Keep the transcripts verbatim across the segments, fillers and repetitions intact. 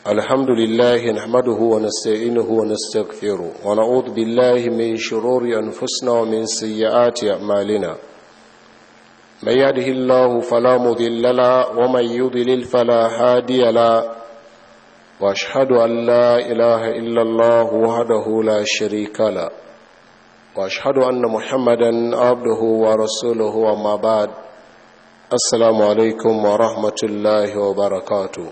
الحمد لله نحمده ونستعينه ونستغفره ونعوذ بالله من شرور أنفسنا ومن سيئات أعمالنا من يهده الله فلا مضل له ومن يضلل فلا هادي له وأشهد أن لا إله إلا الله وحده لا شريك له وأشهد أن محمدا عبده ورسوله وما بعد السلام عليكم ورحمة الله وبركاته.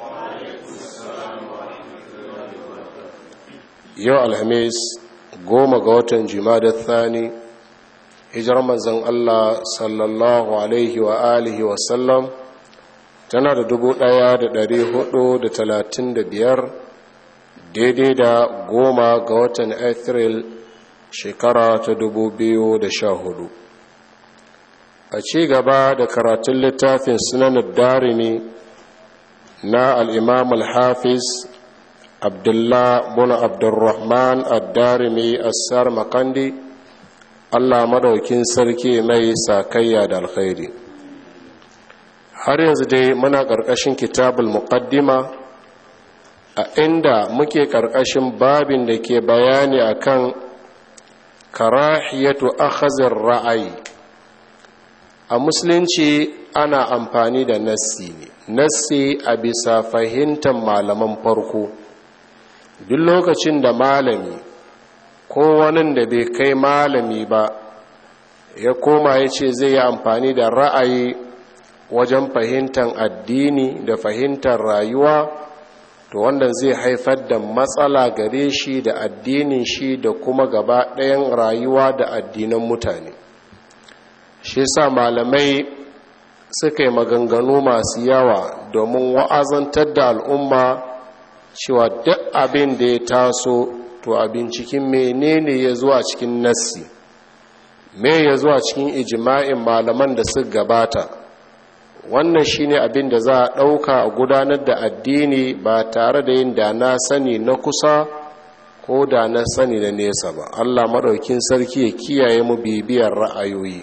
yau alhamis goma ga watan jima'a thani hijirar manzon Allah sallallahu alaihi wa alihi wa sallam tana da dubu ɗaya da ɗari hudu da talatin da biyar daidai da goma ga watan Afril shekara ta dubu biyu da sha hudu. A ci gaba da karatun littafin sunan darimi na al-imam al-hafiz Abdullah bin Abdurrahman ad-Darimi as-Sarmaqandi Allah madaukin sarki mai sakayya da alkhairi. Har yanzu dai muna ƙarƙashin kitabul muqaddima a inda muke ƙarƙashin babin da ke bayani akan karahiyatu akhazir ra'ayi. A musulunci ana amfani da nassi ne nassi a bisa fahimtar malaman farko. Duk lokacin da malami ko wani da bai kai malami ba ya koma ya ce zai yi amfani da ra'ayi wajen fahimtar addini da fahimtar rayuwa, to wanda zai haifar da matsala gare shi da addinin shi da kuma gaba ɗayan rayuwa da addinan mutane. Shi sa malamai suka yi maganganu masu yawa domin wa'azantar da al'umma cewa duk abin da ya taso to a binciken menene ya zuwa cikin nassi, me ya zuwa cikin ijma'in malaman da suka gabata. Wannan shine abin da za a ɗauka a gudanar da addini ba tare da yin da na sani na kusa ko da na sani na nesa ba. Allah maɗaukin sarki ya kiyaye mu bibiyar ra'ayoyi.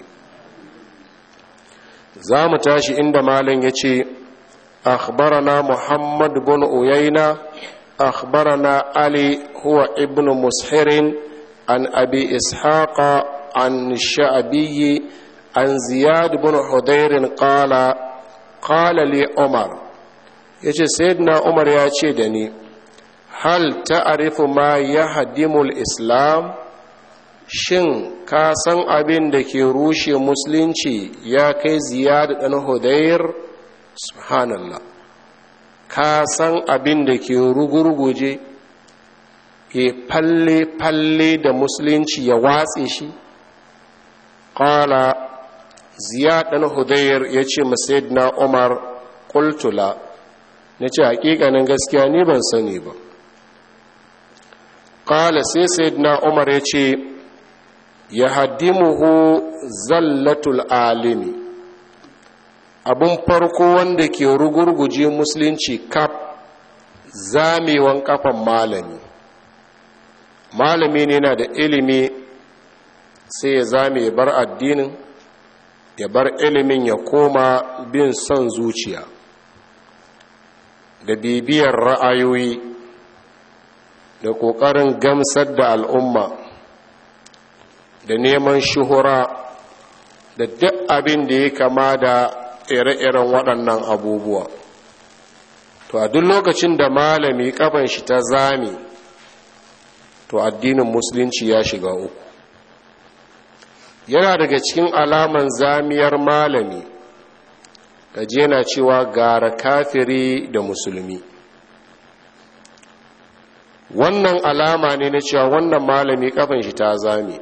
Za mu tashi inda malam ya ce أخبرنا محمد بن أيينة أخبرنا علي هو ابن مسحر عن أبي إسحاق عن الشعبي عن زياد بن حضير قال قال لي عمر يجي سيدنا عمر يا شيدني هل تعرف ما يهدم الإسلام shin ka san abin da ke rushe musulunci ya kai Ziyad dan Hudayr? Subhanallah, ka san abin da ke rugurguje ke falle-falle da musulunci ya watse shi? Ƙala Ziyad ɗan Hudayr ya ce masayidina Umar ƙultula, na ce haƙiƙanin gaskiya ni ban sani ba. Ƙala sai sayidina Umar ya ce ya haddimuhu zallatul alimi, abin farko wanda ke rugurguje musulunci kaf zamewan kafan malami. Malami ne na da ilimi sai ya zame ya bar addinin, ya bar ilimin ya koma bin son zuciya da bibiyar ra'ayoyi da ƙoƙarin gamsar da al'umma da neman shuhura da duk abin da ya kama da ire-iren waɗannan abubuwa. To a duk lokacin da malami kafan shi ta zame, to addinin musulunci ya shiga uku. Yana daga cikin alaman zamiyar malami kaje yana cewa gara kafiri da musulmi. Wannan alama ne na cewa wannan malami kafan shi ta zame,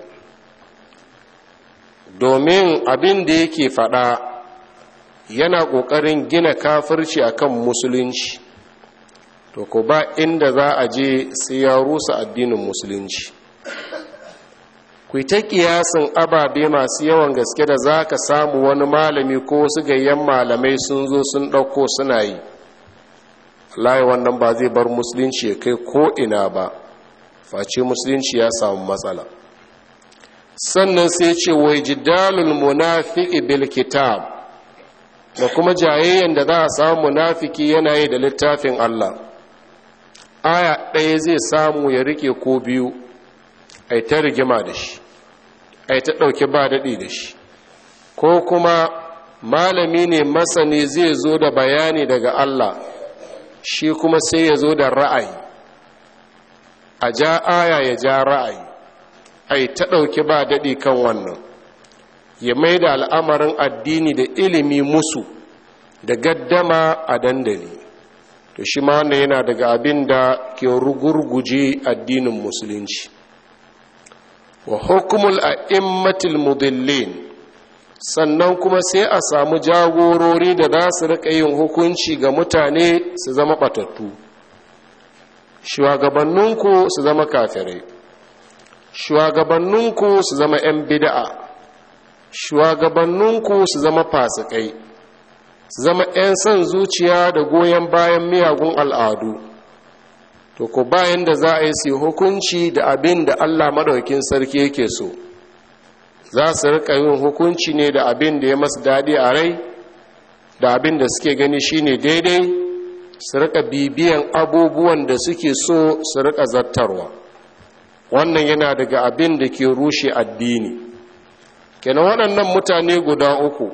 domin abin da yake faɗa yana ƙoƙarin gina kafirci akan musulunci, to ko ba inda za a je sai ya rusa addinin musulunci. Ku ta kiyasin ababe masu yawan gaske da za ka samu wani malami ko wasu gayyan malamai sun zo sun ɗauko suna yi. Allah wannan ba zai bar musulunci ya kai ko ina ba, face musulunci ya samu matsala. Sannan sai ce wai jidalul munafiqi bil kitab, da kuma jayayyen da za a samu munafiki yana yi da littafin Allah. aya ɗaya zai samu ya rike ko biyu a ta rigima da shi a ta ɗauki ba daɗi da shi, ko kuma malami ne masani zai zo da bayani daga Allah shi kuma sai ya zo da ra'ayi, a ja aya ya ja ra'ayi a ta ɗauki ba daɗi kan wannan, ya mai da al'amarin addini da ilimi musu da gaddama a dandali. To shi ma wannan yana daga abin da ke rugurguje addinin musulunci. Wa hukumul a'immatil mudillin, sannan kuma sai a samu jagorori da za su rika yin hukunci ga mutane su zama batattu, shugabanninku su zama kafirai, shugabanninku su zama 'yan bid'a, shugabanninku su zama fasikai, su zama 'yan son zuciya da goyon bayan miyagun al'adu. To ko bayan da za a yi su hukunci da abin da Allah madaukin sarki yake so, za su rika yin hukunci ne da abin da ya masu daɗi a rai, da abin da suke gani shine daidai, su rika bibiyan abubuwan da suke so su rika zattarwa. Wannan yana daga abin da ke rushe addini. Kenan waɗannan mutane guda uku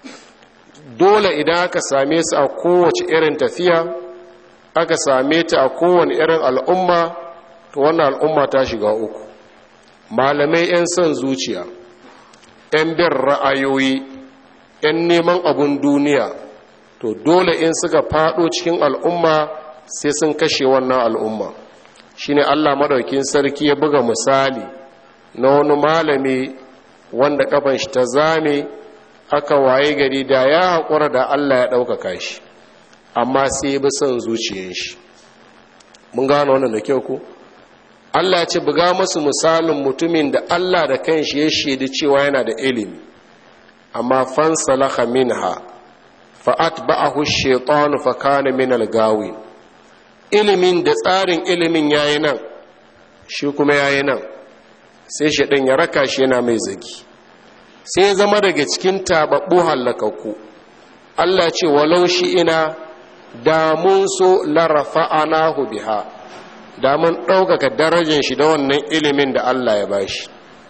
dole idan aka same su a kowace irin tafiya, aka same ta a kowane irin al'umma, to wannan al'umma ta shiga uku. Malamai 'yan son zuciya, 'yan bin ra'ayoyi, 'yan neman abun duniya, to dole in suka faɗo cikin al'umma sai sun kashe wannan al'umma. Shine Allah madaukin sarki ya buga misali na wani malami wanda kafan shi ta zame, aka waye gari da ya haƙura da Allah ya ɗaukaka shi, amma sai ya bi son zuciyar shi. Mun gano wannan da kyau ko? Allah ya ce buga masu misalin mutumin da Allah da kanshi ya shaidi cewa yana da ilimi, amma fansalaha minha fa atba'ahu ash-shaytanu fa kana min al-gawin. Ilimin da tsarin ilimin yayi nan, shi kuma yayi nan, sai shaytan ya raka shi yana mai zagi, sai zama daga cikin tababbu halakakku. Allah ce walau shi ina da mun so la rafa'anahu biha, da mun ɗaukaka darajar shi da wannan ilimin da Allah ya bashi,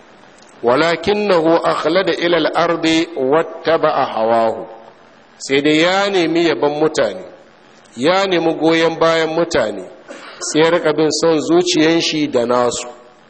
walakinnahu akhlada ila al-ardi wattaba'a hawahu. Sai dai ya nemi yaban mutane, ya nemi goyon bayan mutane, sai ya rika bin son zuciyan shi da nasu,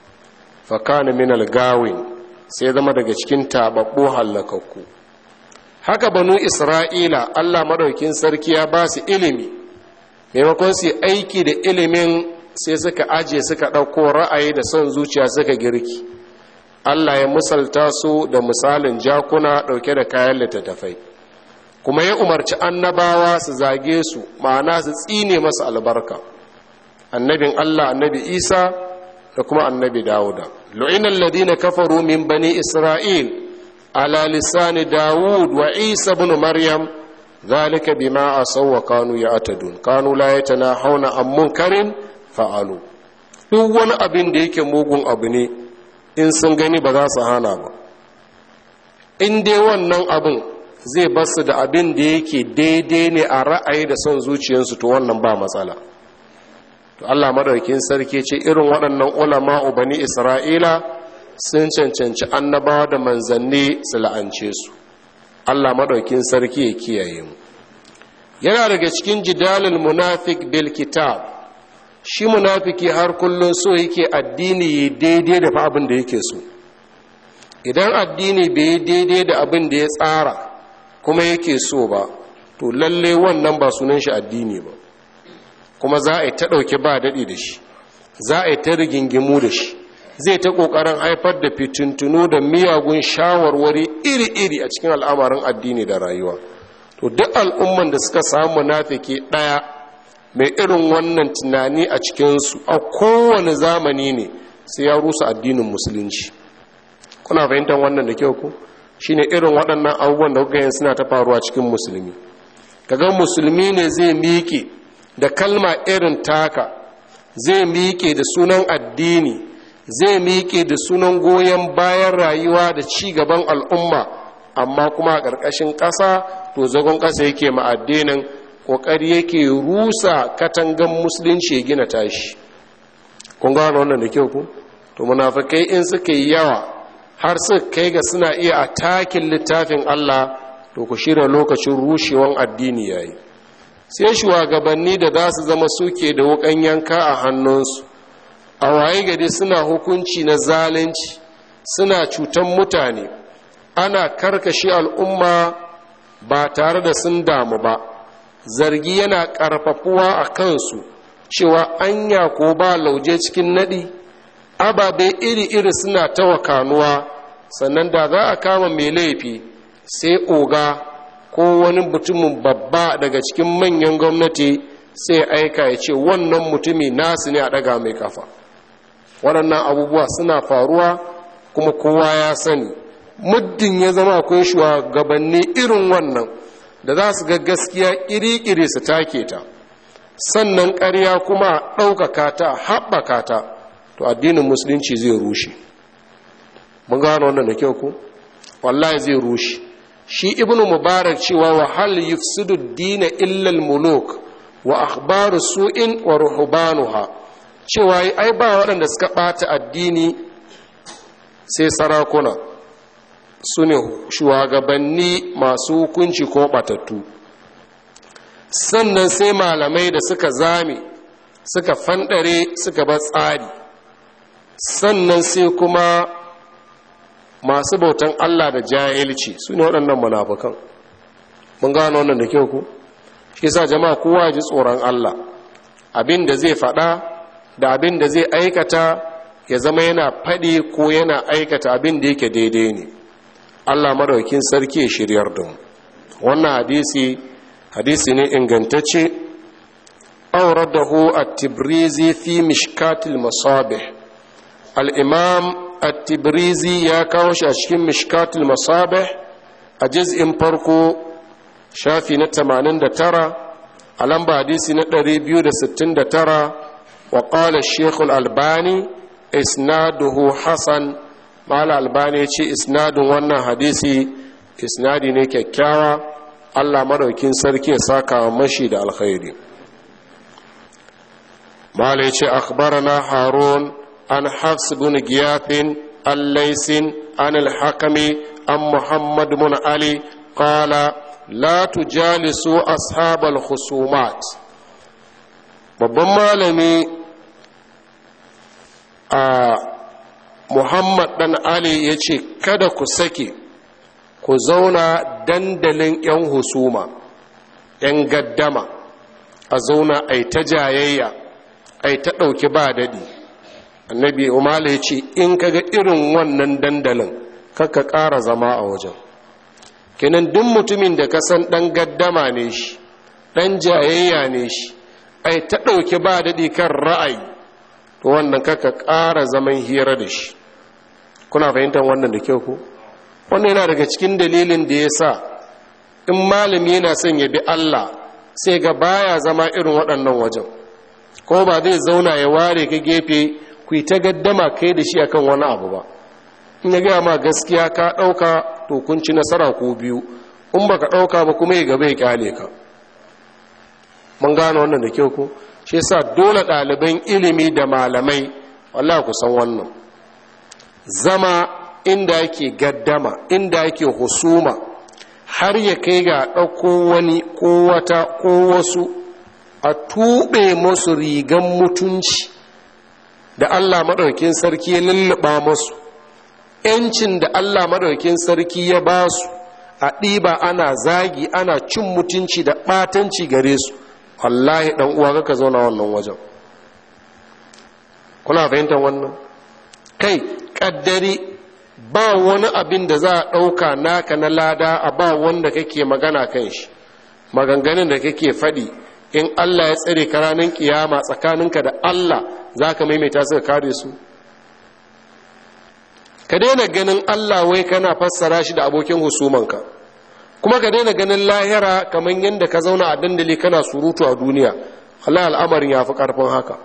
fa kana min al-gawin, sai zama daga cikin tababbu halakakku. Haka banu Isra'ila, Allah madaukin sarki ya ba su ilimi, maimakon su aiki da ilimin sai suka aje suka ɗauko ra'ayi da son zuciya suka girki. Allah ya misalta su da misalin jakuna ɗauke da kayan littattafai, kuma ya umarci annabawa su zage su, ma'ana su tsine masa albarka. Annabin Allah, annabi Isa da kuma annabi Dawuda. Lu'inal ladina kafaru min bani Isra'il ala lisani Dawud wa Isa ibn Maryam, zalika bima asaw wa kanu ya'tadun kanu la yatanahawna an munkarin fa'alu. Duk wani abin da yake mugun abu ne, in sun gani ba za su hana ba. In dai wannan abin zai basu da abin da yake daidai ne a ra'ayi da son zuciyarsu, to wannan ba matsala. To Allah madaukakin sarki ce irin waɗannan ulama'u bani Isra'ila sun cancanci annabawa da manzanni su la'ance su. Allah madaukakin sarki ya kiyaye mu. Yana daga cikin jidalul munafiq bil kitab, shi munafiki har kullun so yake addini yi daidai da abin da yake so. Idan addini bai yi daidai da abin da ya tsara kuma yake so ba, to lalle wannan ba sunan shi addini ba, kuma za a yi ta ɗauke ba daɗi da shi, za a yi ta rigingimu da shi, zai ta ƙoƙarin haifar da fitintunu da miyagun shawarwari iri-iri a cikin al'amarin addini da rayuwa. To duk al'umman da suka samu munafiki ɗaya mai irin wannan tunani a cikinsu a kowane zamani ne, sai ya rusa addinin musulunci. Kuna fahimtar wannan da kyau ku? Shine irin waɗannan abubuwan da kuka yin suna ta faruwa cikin musulmi. Kaga musulmi ne zai miƙe da kalma irin taka, zai miƙe da sunan addini, zai miƙe da sunan goyon bayan rayuwa da ci gaban al'umma, amma kuma a ƙarƙashin ƙasa to zagon ƙasa yake ma addinin, ƙoƙari yake rusa katangan musulunci ya gina tashi. Kun gano wannan da kyau ku? To munafikai in suka yi yawa har suka kai ga suna iya atakin littafin Allah, to ku shirya lokacin rushewan addini yayi. Sai shugabanni da za su zama suke da wukan yanka a hannunsu, a waye gari suna hukunci na zalunci, suna cutan mutane, ana karkashe al'umma ba tare da sun damu ba. Zargi yana ƙarfafuwa a kansu cewa anya ko ba lauje cikin naɗi, ababe iri-iri suna ta wakanuwa. Sannan da za a kama mai laifi, sai oga ko wani mutumin babba daga cikin manyan gwamnati sai aika ya ce wannan mutumi nasu ne a ɗaga mai kafa. Waɗannan abubuwa suna faruwa kuma kowa ya sani. Muddin ya zama akwai shugabanni irin wannan da za su ga gaskiya ƙiri-ƙiri su take ta, sannan ƙarya kuma ɗaukaka ta haɓaka ta, to addinin musulunci zai rushe. Mun gano wannan da kyau ku? Wallahi zai rushe. Shi ibnu mubarak cewa wa hal yufsidu dina illa al-muluk wa akhbaru su'in wa ruhbanuha, cewa ai ba waɗanda suka ɓata addini sai sarakuna, su ne shugabanni masu hukunci ko ɓatattu, sannan sai malamai da suka zame suka fanɗare suka ba tsari, sannan sai kuma masu bautan Allah da jahilci, su ne waɗannan munafukan. Mun gano wannan da kyau ku? Shi sa jama'a kowa ji tsoron Allah, abin da zai faɗa da abin da zai aikata ya zama yana faɗi ko yana aikata abin da yake daidai ne. Allah madaukin sarki ya shiryar da mu. Wannan hadisi hadisi ne ingantacce. Awradahu at-Tibrizi fi Mishkatil Masabih. Al-Imam at-Tibrizi ya kawo shi a cikin Mishkatil Masabih a juz'in farko shafi na tamanin da tara, a lamba hadisi na ɗari biyu da sittin da tara, wa qala Sheikh al-Albani isnaduhu hasan. Mal Albani ya ce isnadin wannan hadisi isnadi ne kyakkyawa. Allah madaukin sarki ya saka mashi da alkhairi. Mal ya ce akhbarana Harun an Hafs bin Giyafin al-Laysin an al-Hakami an Muhammad bin Ali qala la tujalisu ashabal khusumat. Babban malami a Muhammad dan Ali ya ce kada ku sake ku zauna dandalin 'yan husuma, 'yan gaddama, a zauna ai ta jayayya, ai ta ɗauki ba daɗi. Annabi Umar ya ce in kaga irin wannan dandalin kaka ƙara zama a wajen. Kenan duk mutumin da ka san ɗan gaddama ne shi, ɗan jayayya ne shi, ai ta ɗauki ba daɗi kan ra'ayi, to wannan kaka ƙara zaman hira da shi. Kuna fahimtar wannan da kyau ko? Wannan yana daga cikin dalilin da ya sa in malami yana son ya bi Allah sai ga baya zama irin waɗannan wajen, ko ba zai zauna ya ware ka gefe ku yi ta gaddama kai da shi akan wani abu ba. In ya gaya ma gaskiya ka ɗauka to kun ci nasara ko biyu, in ba ka ɗauka ba kuma ya gaba ya kyale ka. Mun gane wannan da kyau ko? Shi yasa dole ɗaliban ilimi da malamai wallahi ku san wannan. Zama inda yake gaddama, inda yake husuma, har ya kai ga ɗauko wani ko wata ko wasu a tuɓe musu rigan mutunci da Allah maɗaukin sarki ya lulluɓa musu, ‘yancin da Allah maɗaukin sarki ya ba su a ɗiba ana zagi ana cin mutunci da ɓatanci gare su. Wallahi ɗan uwa kaka zauna wannan wajen. Kuna fahimtar wannan? Kai ƙaddari ba wani abin da za a ɗauka naka na lada a ba wanda kake magana kan shi, maganganun da kake faɗi in Allah ya tsare ka ranar kiyama tsakaninka da Allah za ka maimaita suka kare su. Ka daina ganin Allah wai kana fassara shi da abokin husumanka, kuma ka daina ganin lahira kamar yadda ka zauna a dandali kana surutu a duniya. Allah al'amarin ya fi ƙarfin haka.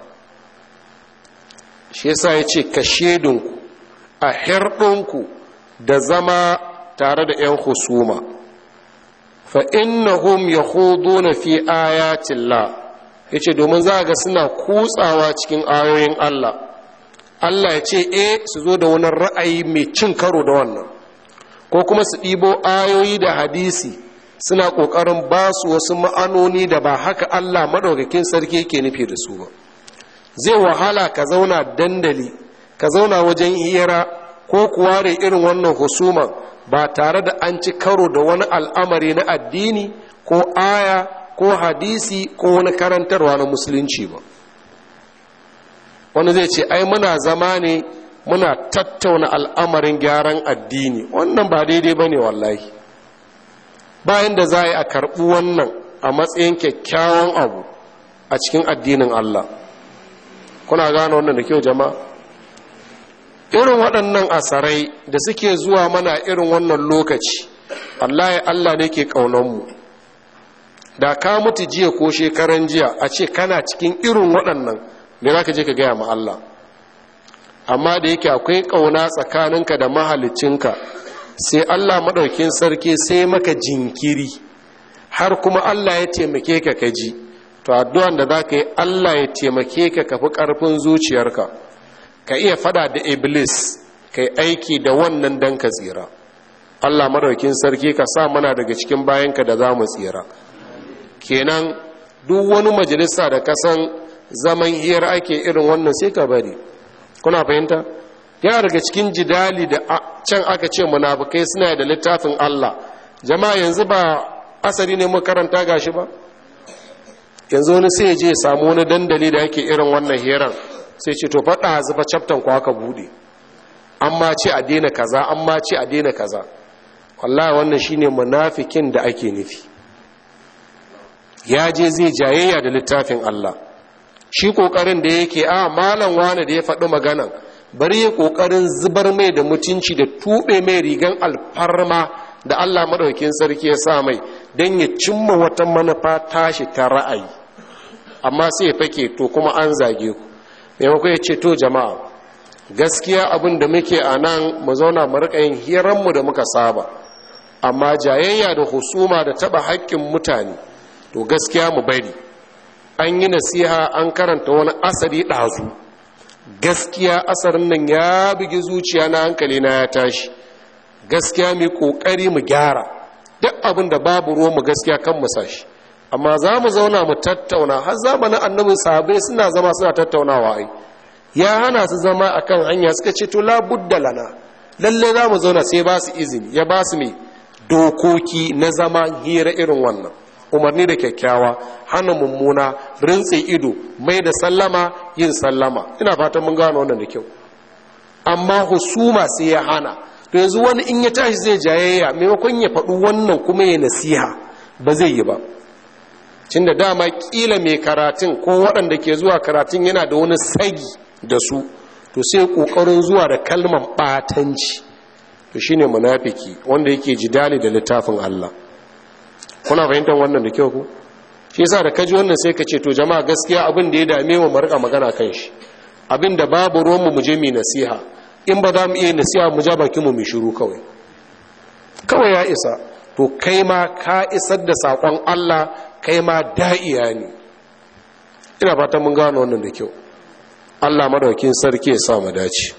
Shi yasa ya ce ka shedinku a herɗinku da zama tare da ‘yan husuma. fa innahum yakhuduna fi ayatillah, yace domin za ga suna kutsawa cikin ayoyin Allah. Allah ya ce eh su zo da wani ra'ayi mai cin karo da wannan, ko kuma su ɗibo ayoyi da hadisi suna ƙoƙarin ba su wasu ma'anoni da ba haka Allah maɗaukakin sarki yake nufi da su ba. Zai wahala ka zauna dandali, ka zauna wajen hira ko kuwa da irin wannan husuman ba tare da an ci karo da wani al'amari na addini ko aya ko hadisi ko wani karantarwa na musulunci ba. Wani zai ce ai muna zama ne muna tattauna al'amarin gyaran addini, wannan ba daidai ba ne wallahi. Bayan da za a karɓi wannan a matsayin kyakkyawan abu a cikin addinin Allah. Kuna gane wannan da kyau jama'a? Irin waɗannan asarai da suke zuwa mana irin wannan lokaci, Allah ya Allah ne ke ƙaunanmu. Da ka mutu jiya ko shekaran jiya a ce kana cikin irin waɗannan, me za ka je ka gaya ma Allah? Amma da yake akwai ƙauna tsakaninka da mahalicinka, sai Allah maɗaukin sarki sai maka jinkiri, har kuma Allah ya taimake ka kaji. To addu'an da za ka yi Allah ya taimake ka kafi ƙarfin zuciyarka, ka iya fada da Iblis, ka yi aiki da wannan dan ka tsira. Allah maɗaukin sarki ka sa mana daga cikin bayanka da za mu tsira. Kenan duk wani majalisa da kasan zaman hiyar ake irin wannan sai ka bari. Kuna fahimta? Yana daga cikin jidali da can aka ce munafukai suna da littafin Allah. Jama'a yanzu ba asali ne makaranta gashi ba? Yanzu wani sai je samu wani dandali da yake irin wannan hirar, sai ce to faɗa zuba chapter ku aka bude. Amma ce a daina kaza, amma ce a daina kaza. Wallahi wannan shine munafikin da ake nufi. Ya je zai jayayya da littafin Allah. Shi kokarin da yake a malam wani da ya faɗi maganan, bari ya kokarin zubar mai da mutunci da tube mai rigan alfarma da Allah madaukakin sarki ya sa mai don ya cimma wata manufa tashi ta ra'ayi. Amma sai ya fake to kuma an zage ku. Maimako ya ce to jama'a, gaskiya abin da muke a nan mu zauna mu riƙa yin hiranmu da muka saba, amma jayayya da husuma da taɓa haƙƙin mutane to gaskiya mu bari. An yi nasiha an karanta wani asari ɗazu, gaskiya asarin nan ya bugi zuciya na hankali na ya tashi, gaskiya mai ƙoƙari mu gyara duk abin da babu ruwan mu gaskiya kan mu sashi. Amma za mu zauna mu tattauna, har zamanin annabin sahabbai suna zama suna tattaunawa ai, ya hana su zama akan hanya suka ce to la budda lana, lalle za mu zauna, sai ba su izini, ya ba su mai dokoki na zama hira irin wannan, umarni da kyakkyawa, hana mummuna, rintse ido, mai da sallama, yin sallama. Ina fatan mun gano wannan da kyau. Amma husuma sai ya hana. To yanzu wani in ya tashi zai jayayya, maimakon ya faɗi wannan kuma ya nasiha, ba zai yi ba. Cin da dama kila mai karatun ko waɗanda ke zuwa karatun yana da wani sagi da su, to sai ƙoƙarin zuwa da kalman ɓatanci. To shine munafiki wanda yake jidali da littafin Allah. Kuna fahimtar wannan da kyau ku? Shi yasa da kaji wannan sai ka ce to jama'a gaskiya abin da ya dame mu mu rika magana kan shi, abin da babu ruwan mu mu je mu nasiha, in ba za mu iya nasiha mu ja bakin mu mu shiru kawai kawai ya isa. To kai ma ka isar da sakon Allah, kai ma da'iya ne. Ina fatan mun gano wannan da kyau. Allah madaukakin sarki ya sa mu dace.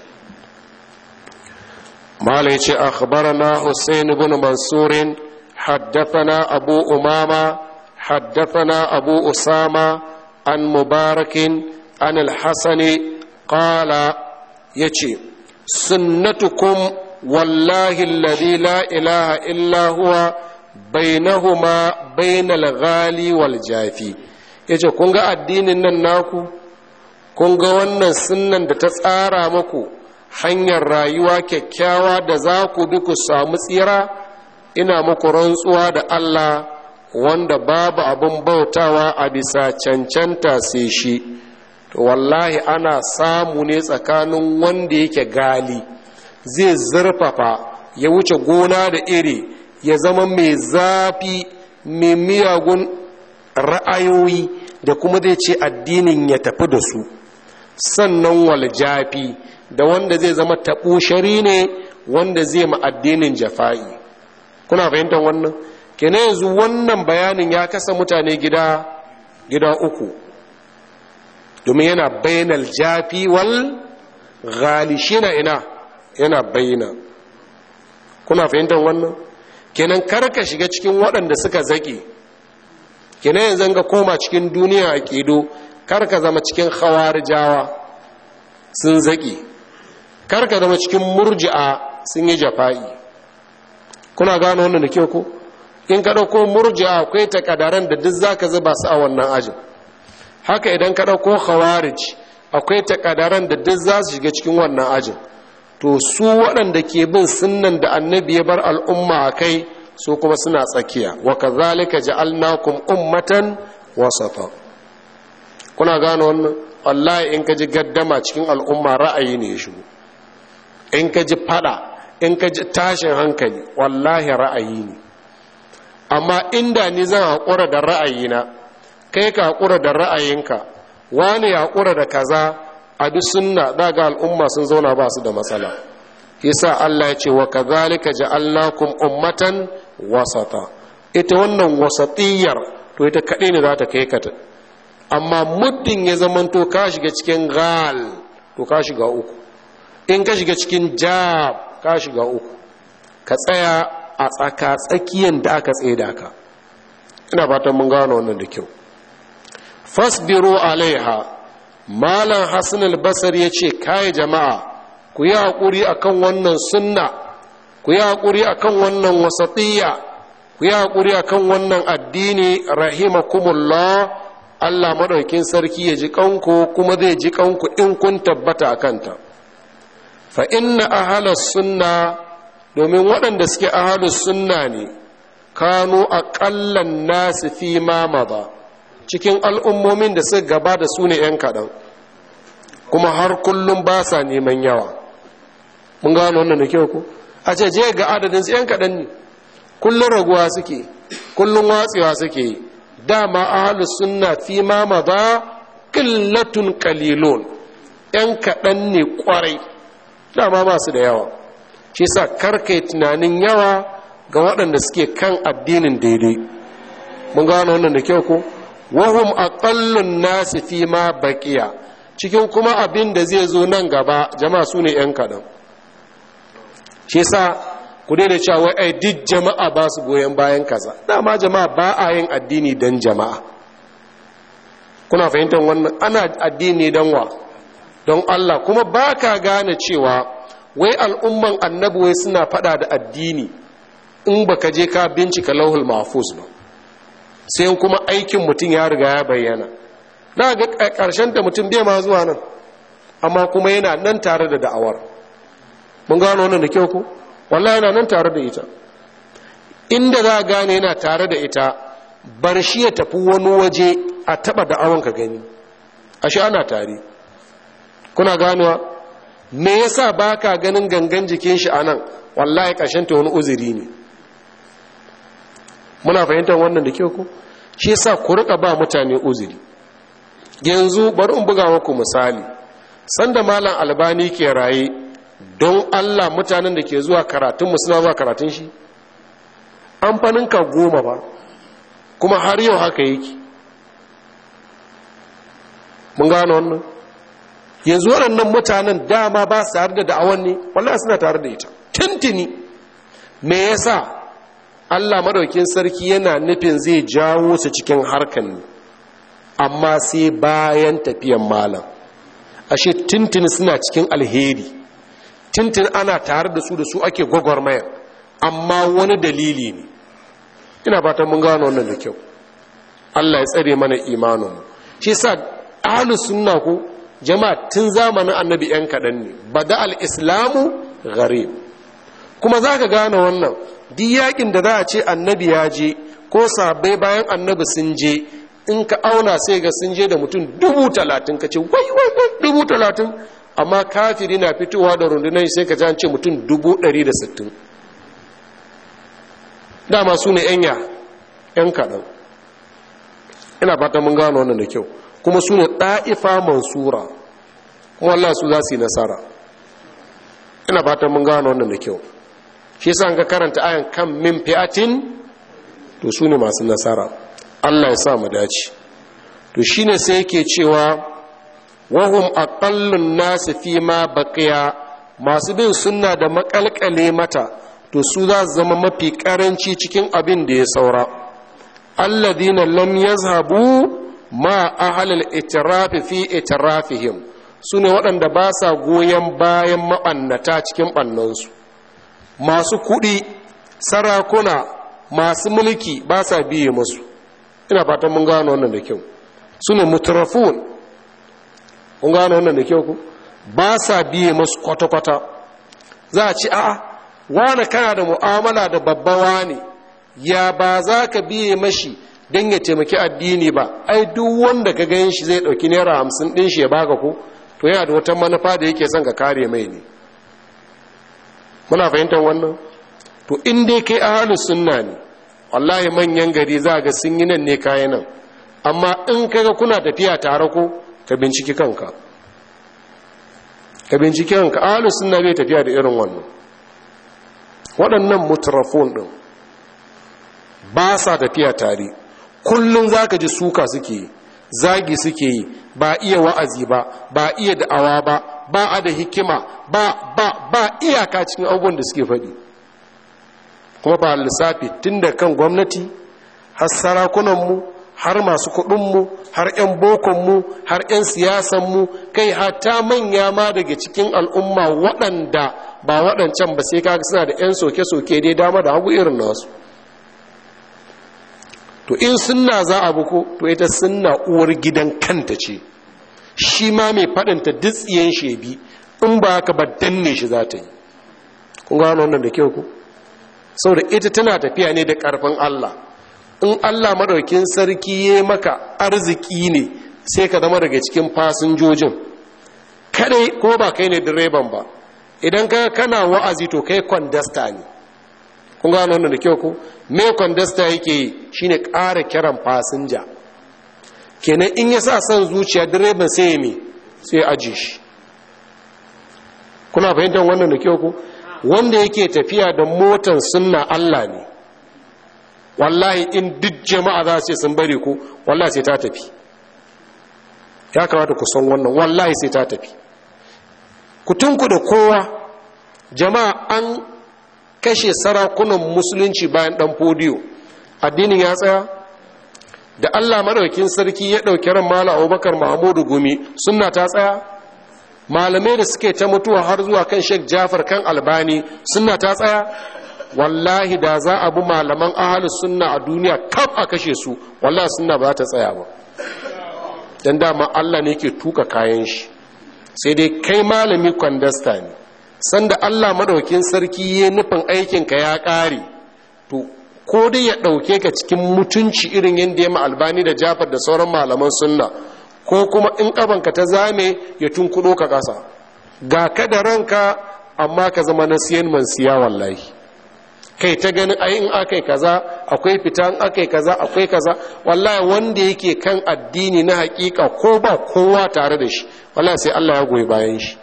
Malai ce akhbarana Husain ibn Mansur حدثنا أبو أمامة حدثنا أبو أسامة عن مبارك عن الحسن قال يجي سنتكم والله الذي لا إله إلا هو بينهما بين الغالي والجافي. yace kun ga addinin nan naku, kun ga wannan sunnan da ta tsara muku hanyar rayuwa kyakkyawa da za ku bi ku samu tsira, ina muku rantsuwa da Allah wanda babu abin bautawa a bisa cancanta sai shi. To wallahi ana samu ne tsakanin wanda yake gali, zai zurfafa ya wuce gona da iri, ya zama mai zafi, mai miyagun ra'ayoyi da kuma zai ce addinin ya tafi da su, sannan wal jafi da wanda zai zama taɓushari ne, wanda zai ma addinin jafa'i. Kuna fahimtar wannan? kenan yanzu wannan bayanin ya kasa mutane gida gida uku, domin yana bainal jafi wal ghali, shina ina yana baina. Kuna fahimtar wannan? kenan karka shiga cikin waɗanda suka zaƙe. kenan yanzu ga koma cikin duniya a ƙido, karka zama cikin khawarijawa sun zaƙe, karka zama cikin murji'a sun yi jafa'i. kuna gano wannan da kyau ko? in ka ɗauko murji'a akwai takadaran da duk zaka zuba su a wannan ajin. haka idan ka ɗauko khawarij akwai takadaran da duk za su shiga cikin wannan ajin. to su waɗanda ke bin sunnan da annabi ya bar al'umma a kai su kuma suna tsakiya. wa kazalika ja'alnakum ummatan wasata. kuna gano wannan? wallahi in ka ji gaddama cikin al'umma ra'ayi ne ya shigo. in ka ji fada, in ka ji tashin hankali, wallahi ra'ayi ne. amma inda ni zan haƙura da ra'ayina, kai ka haƙura da ra'ayinka, wani ya haƙura da kaza, a duk sunna daga al'umma sun zauna ba su da matsala. yasa Allah ya ce wa kadhalika ja'alnakum ummatan wasata. ita wannan wasatiyyar to ita kaɗai ne za ta kai ka. amma muddin ya zamanto ka shiga cikin ghal to ka shiga uku. in ka shiga cikin jab ka shiga uku. ka tsaya a tsaka tsakiyan da aka tsaye da ka. ina fatan mun gano wannan da kyau. fasbiru alaiha. malam Hassan al-Basri ya ce kai jama'a ku yi haƙuri akan wannan sunna, ku yi haƙuri akan wannan wasatiyya, ku yi haƙuri akan wannan addini. rahimakumullah. Allah madaukin sarki ya ji kanku kuma zai ji kanku in kun tabbata akanta. fa inna ahlus sunna, domin waɗanda suke ahlus sunna ne, kanu aqallan nas fi ma madha, cikin al'ummomin da suka gaba da su ne ‘yan kaɗan, kuma har kullum ba sa neman yawa. mun gano wannan da kyau ku? a ce je ga adadin ‘yan kaɗan ne, kullum raguwa suke, kullum watsewa suke. dama ahalus sunna fi ma maza qillatun qalilun, ‘yan kaɗan ne ƙwarai, dama ba su da yawa. shi sa karkai tunanin yawa ga waɗanda suke kan addinin daidai. mun gano wannan da kyau ku? wahum aqallun nasi fi ma baqiya, cikin kuma abin da zai zo nan gaba jama'a su ne yan kadan. shi yasa ku daina cewa wai ai duk jama'a ba su goyen bayan kaza. dama jama'a ba a yin addini dan jama'a. kuna fahimtar wannan? ana addini dan wa? don Allah. kuma ba ka gane cewa wai al'umman annabi wai suna fada da addini in baka je ka bincika lauhul mahfuz ba, sai kuma aikin mutum ya riga ya bayyana. na ga ƙarshen da mutum bai ma zuwa nan, amma kuma yana nan tare da da'awar. mun gano wannan da kyau ko? wallahi yana nan tare da ita. inda za a gane yana tare da ita, bar shi ya tafi wani waje a taɓa da'awan ka gani, ashe ana tare. kuna ganewa? me yasa ba ka ganin gangan jikin shi a nan? wallahi ƙarshen ta wani uzuri ne. muna fahimtar wannan da kyau ko? shi yasa ku rika ba mutane uzuri. yanzu bari in buga muku misali. sanda malam Albani ke raye, don Allah mutanen da ke zuwa karatun mu suna zuwa karatun shi? amfanin ka goma ba, kuma har yau haka yake. mun gano wannan? yanzu waɗannan mutanen dama ba su tare da da'awan ne? wallahi suna tare da ita tuntuni. me yasa? Allah madaukin sarki yana nufin zai jawo su cikin harkan ne, amma sai bayan tafiyan malam. ashe tintin suna cikin alheri, tintin ana tare da su da su ake gwagwarmayar, amma wani dalili ne. ina fatan mun gano wannan da kyau. Allah ya tsare mana imanin. shi sa ahlus sunna ko jama'a tun zamanin annabi yan kaɗan ne. bada al-islamu gharib. kuma za ka gane wannan duk yakin da za a ce annabi ya je ko sabai bayan annabi sun je, in ka auna sai ga sun je da mutum dubu talatin. ka ce wai wai wai dubu talatin, amma kafiri na fitowa da rundunar sai ka ce mutum dubu ɗari da sittin. dama su ne yanya yan kaɗan. ina fata mun gano wannan da kyau. kuma su ne ɗa'ifa mansura, kuma Allah su za su yi nasara. ina fata mun gano wannan da kyau. shi yasa an ka karanta ayan kan min fi'atin to su ne masu nasara. Allah ya sa mu dace. To shine sai yake cewa wahum aqallun nas fi ma baqiya, masu bin sunna da makalkale mata to su za su zama mafi karanci cikin abin da ya saura. alladhina lam yazhabu ma ahlul itiraf fi itirafihim, sune waɗanda ba sa goyon bayan maɓannata cikin ɓannansu. masu kuɗi, sarakuna, masu mulki ba sa biye musu. ina fatan mun gano wannan da kyau. sune mutrafun, mun gano wannan da kyau ku, ba sa biye musu kwata-kwata. za a ci a'a wani kana da mu'amala da babba wani, ya ba za ka biye mashi don ya taimaki addini ba? ai duk wanda ka gan shi zai ɗauki naira hamsin ɗin shi ya baka ko, to yana da wata manufa da yake son ka kare mai ne. muna fahimtar wannan? to in dai kai ahlus sunna ne, wallahi manyan gari za ga sun yi nan ne kayan nan, amma in kaga kuna tafiya tare ko, ka binciki kanka ka binciki kanka ahlus sunna bai tafiya da irin wannan. waɗannan mutrafun ɗin ba sa tafiya tare, kullum za ka ji suka suke yi, zagi suke yi, ba iya wa'azi ba, ba iya da'awa ba, ba a da hikima, ba ba ba iyaka cikin abubuwan da suke faɗi. kuma ba lissafi tun da kan gwamnati har sarakunanmu, har masu kuɗinmu, har 'yan bokonmu, har 'yan siyasanmu, kai hata manya ma daga cikin al'umma waɗanda ba waɗancan ba, sai kaga suna da 'yan soke-soke dai dama da hagu irin nasu. to in sunna za a buko, to ita sunna uwar gidan kanta ce, shi ma mai faɗinta dutsiyen shebi, in ba haka ba danne shi za ta yi. kun gano wannan da kyau ku? saboda ita tana tafiya ne da ƙarfin Allah. in Allah madaukin sarki ya maka arziki ne, sai ka zama daga cikin fasinjojin kadai, ko ba kai ne direban ba. idan ka kana wa'azi to kai kwandasta ne. kun gano wannan da kyau ko? me kwandasta yake yi shine ƙara kiran fasinja. kenan in ya sa son zuciya direban sai ya me sai ya aje shi. kuna fahimtar wannan da kyau ko? wanda yake tafiya da motan sunna Allah ne. wallahi in duk jama'a za su ce sun bari ku, wallahi sai ta tafi. ya kamata ku san wannan, wallahi sai ta tafi. ku tunku da kowa, jama'a an kashe sarakunan musulunci bayan dan fodiyo, addinin ya tsaya? da Allah madaukakin sarki ya dauki ran Malam Abubakar Mahmudu Gumi, sunna ta tsaya? malamai da suke ta mutuwa har zuwa kan Sheikh Jafar kan Albani, sunna ta tsaya? wallahi da za a bi malaman ahlus sunna a duniya kaf a kashe su, wallahi sunna ba za ta tsaya ba. dan dama Allah ne yake tuka kayan shi, sai dai kai malami kwandasta ne. sanda Allah madaukin sarki ya nufin aikinka ya ƙare, to ko dai ya ɗauke ka cikin mutunci irin yadda ya ma Albani da Jafar da sauran malaman sunna, ko kuma in ƙabanka ta zame ya tunkuɗo ka ƙasa. ga ka da ranka amma ka zama na siyan mansiya wallahi. kai ta ganin ai in akai kaza akwai fita, in akai kaza akwai kaza. wallahi wanda yake kan addini na hakika, ko ba kowa tare da shi, wallahi sai Allah ya goyi bayan shi.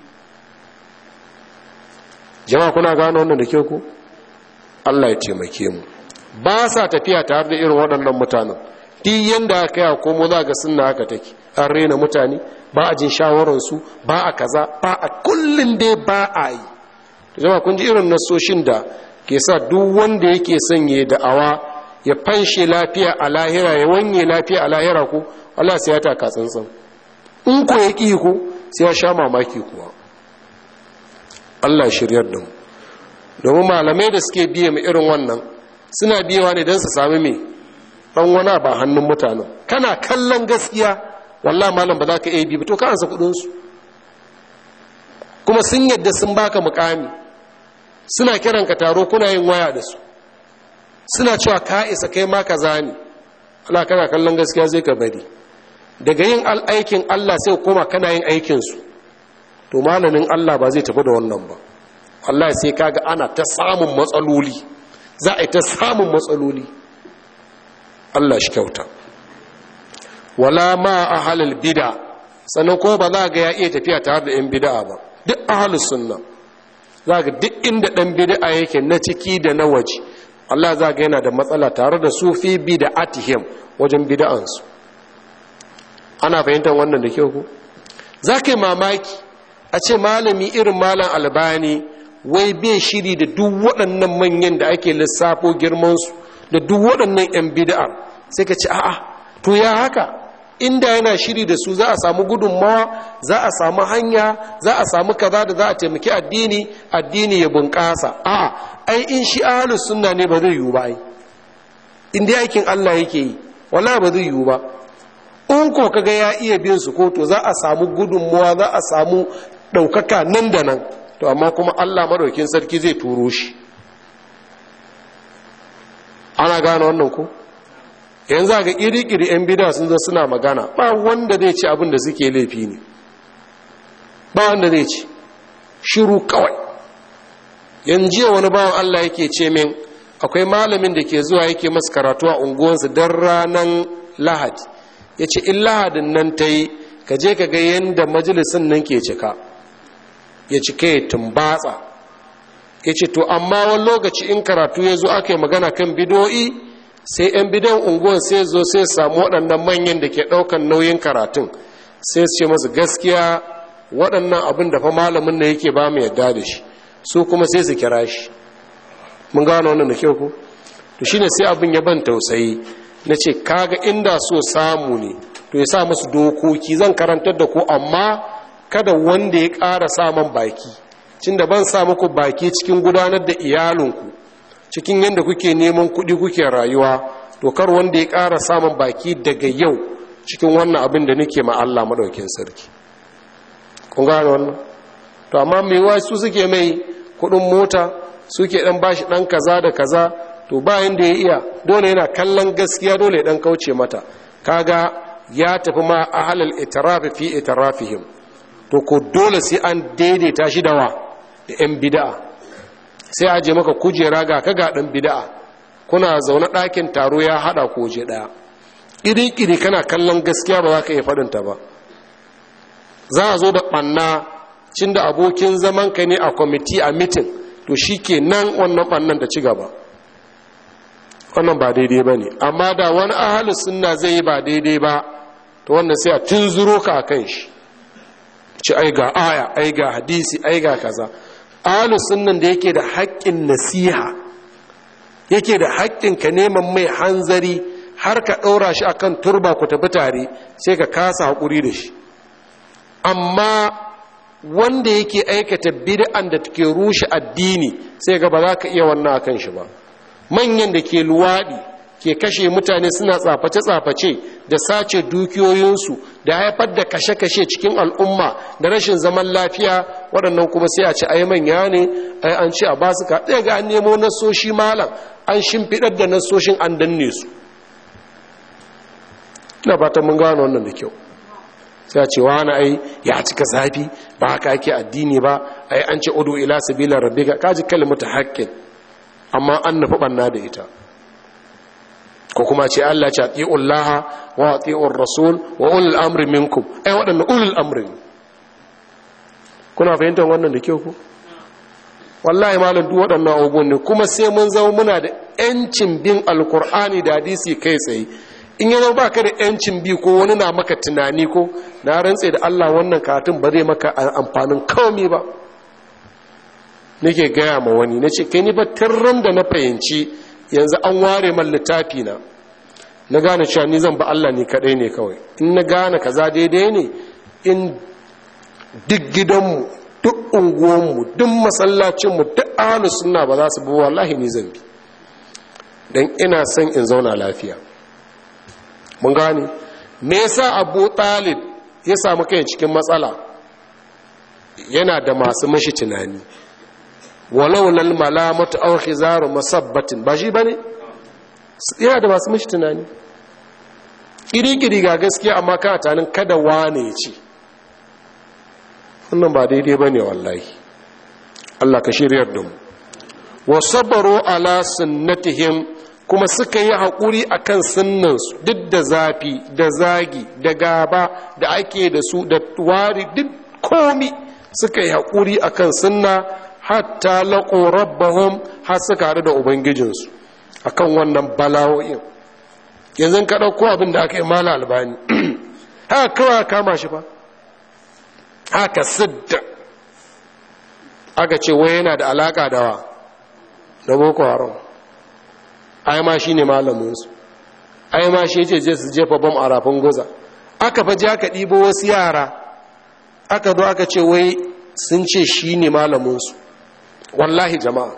jama'a kuna gano wannan da ke ku? Allah ya taimake mu. ba sa tafiya tare da irin waɗannan mutanen. duk yanda aka yi komo za ga sunna haka take, an rena mutane, ba a jin shawararsu, ba a kaza, ba a kullum dai ba a yi. jama'a kun ji irin nasoshin da ke sa duk wanda yake sanye da'awa ya fanshe lafiya a lahira, ya wanye lafiya a lahira ku, Allah sai ya taka tsantsan. in ko ya ƙi ku, sai ya sha mamaki kuwa. Allah ya shiryar da mu. domin malamai da suke biye mu irin wannan, suna biyewa ne don su sami me ɗan wana ba hannun mutanen. kana kallon gaskiya, wallahi malam ba za ka iya bi ba, to ka ansa kuɗinsu. kuma sun yadda sun baka mukami, suna kiran ka taro, kuna yin waya da su, suna cewa ka isa kai ma kaza ne. Allah, kana kallon gaskiya zai ka bari. daga yin aikin Allah sai koma kana yin aikinsu, to malamin Allah ba zai tafi da wannan ba. Allah sai kaga ana ta samun matsaloli, za a yi ta samun matsaloli. Allah shi kyauta. wala ma ahlul bid'a, sannan ko ba za ga ya iya tafiya tare da yan bid'a ba. duk ahlus sunna za ga duk inda dan bid'a yake na ciki da na waje, Allah za ga yana da matsala tare da su fi bid'atihim wajen bid'ansu. Ana fahimtar wannan da kyau ko? Za ka yi mamaki a ce malami irin malam Albani wai bai shiri da duk waɗannan manyan da ake lissafo girmansu da duk waɗannan 'yan bid'a, sai ka ce a'a to ya haka, inda yana shiri da su za a samu gudunmawa, za a samu hanya, za a samu kaza da za a taimaki addini, addini ya bunƙasa. A'a, ai in shi ahlus sunna ne ba zai yiwu ba ai. In dai aikin Allah yake yi, wallahi ba zai yiwu ba. In ko kaga ya iya bin su ko to za a samu gudunmawa, za a samu ɗaukaka nan da nan. To amma kuma Allah madaukin sarki zai turo shi. Ana gane wannan ko? Yanzu ga iri-iri 'yan bida sun zo suna magana, ba wanda zai ci abin da suke laifi ne, ba wanda zai ci, shiru kawai. Yanzu wani bawan Allah yake ce min akwai malamin da ke zuwa yake masu karatu a unguwansu don ranar Lahadi, ya ce in Lahadin nan ta yi ka je ka ga yadda majalisun nan ke cika, ya cika ya tumbatsa. Ya ce to amma wani lokaci in karatu ya zo aka yi magana kan bidoyi, sai 'yan bidan unguwan sai zo sai samu waɗannan manyan da ke ɗaukan nauyin karatun, sai su ce masu gaskiya waɗannan abin da fa malamin na yake ba mu yadda da shi, su kuma sai su kira shi. Mun gano wannan da kyau ko? To shine sai abin ya ban tausayi, na ce kaga inda so samu ne to ya sa masu dokoki, zan karantar da ku amma kada wanda ya ƙara saman baki, cin da ban sa muku baki cikin gudanar da iyalinku, cikin yadda kuke neman kuɗi kuke rayuwa, to kar wanda ya ƙara samun baki daga yau cikin wannan abin da nake ma Allah madaukin sarki. Kun gane wannan? To amma mai wa su suke mai kuɗin mota, suke dan bashi dan kaza da kaza, to bayan da ya iya dole yana kallon gaskiya, dole ya dan kauce mata. Kaga ya tafi ma ahlal itiraf fi itirafihim, to ko dole sai an daidaita shi da wa da yan bid'a. Sai a je maka kujera ga ka ga dan bid'a, kuna zaune ɗakin taro ya hada koje daya, iri-iri kana kallon gaskiya ba za ka iya faɗin ta ba. Za a zo da ɓanna, cin da abokin zaman ka ne a kwamiti a mitin, to shi ke nan wannan ɓannan da ci gaba. Wannan ba daidai ba ne, amma da wani ahalus sunna zai yi ba daidai ba, to wannan sai a tunzuro ka a kan shi, ci ai ga aya, ai ga hadisi, ai ga kaza. Ahlus sunnan da yake da haƙƙin nasiha, yake da haƙƙin ka neman mai hanzari har ka ɗaura shi akan turba ku tafi tare, sai ka kasa haƙuri da shi. Amma wanda yake aikata bid'an da take rushe addini, sai ga ba za ka iya wannan akan shi ba. Manyan da ke luwaɗi, ke kashe mutane suna tsaface-tsaface da sace dukiyoyinsu da haifar da kashe-kashe cikin al'umma da rashin zaman lafiya, waɗannan kuma sai a ci ai manya ne, ai an ce a ba su ka ɗaya ga an nemo nasoshi malam an shimfiɗar da nasoshin an danne su. Ina fatan mun gano wannan da kyau. Sai a ce wani ai ya cika zafi, ba haka ake addini ba, ai an ce udu ila sabila rabbika, kaji kalmatu haqqin, amma an nufi ɓanna da ita. Ko kuma ce Allah ce atiullaha wa atiur rasul wa ulul amri minkum, ai waɗannan ulul amri. Kuna fahimtar wannan da kyau ku? Wallahi malam duk waɗannan abubuwan ne, kuma sai mun zama muna da yancin bin alkur'ani da hadisi kai tsaye. In yana ba ka da yancin bi ko wani na maka tunani ko na rantse da Allah wannan karatun ba zai maka amfanin kawai ba. Nake gaya ma wani, na ce kai ni ba tirran da na fahimci yanzu an ware man littafi na na gane cewa ni zan ba Allah ni kadai ne kawai. In na gane kaza daidai ne, in duk gidanmu, duk unguwanmu, duk masallacinmu, duk ahlus sunna ba za su bi, wallahi ni zan bi, dan ina son in zauna lafiya. Mun gane me yasa Abu Talib ya samu kai cikin matsala? Yana da masu mashi tunani. Walau lal malamatu aw khizaru masabbatin, ba shi bane? Yana da masu mashi tunani. Kiri-kiri ga gaskiya amma kana tanin kada wane ya ce. Wannan ba daidai bane wallahi. Allah ka shiryar da mu. Wa sabaru ala sunnatihim, kuma suka yi haƙuri a kan sunnansu duk da zafi da zagi da gaba da ake da su da wari duk komi, suka yi haƙuri a kan sunna hatta laƙo rabbahum, har suka haɗu da ubangijinsu. akan wannan bala'o'in. Yanzu ka ɗauko abin da aka yi mala albani haka kawai kama shi ba, haka sidda aka ce wai yana da alaka da wa da boko haram. ai ma shi ne malaminsu, ai ma shi ce je su jefa bam a rafin goza. Aka faji aka ɗibo wasu yara aka zo aka ce wai sun ce shi ne malaminsu. Wallahi jama'a,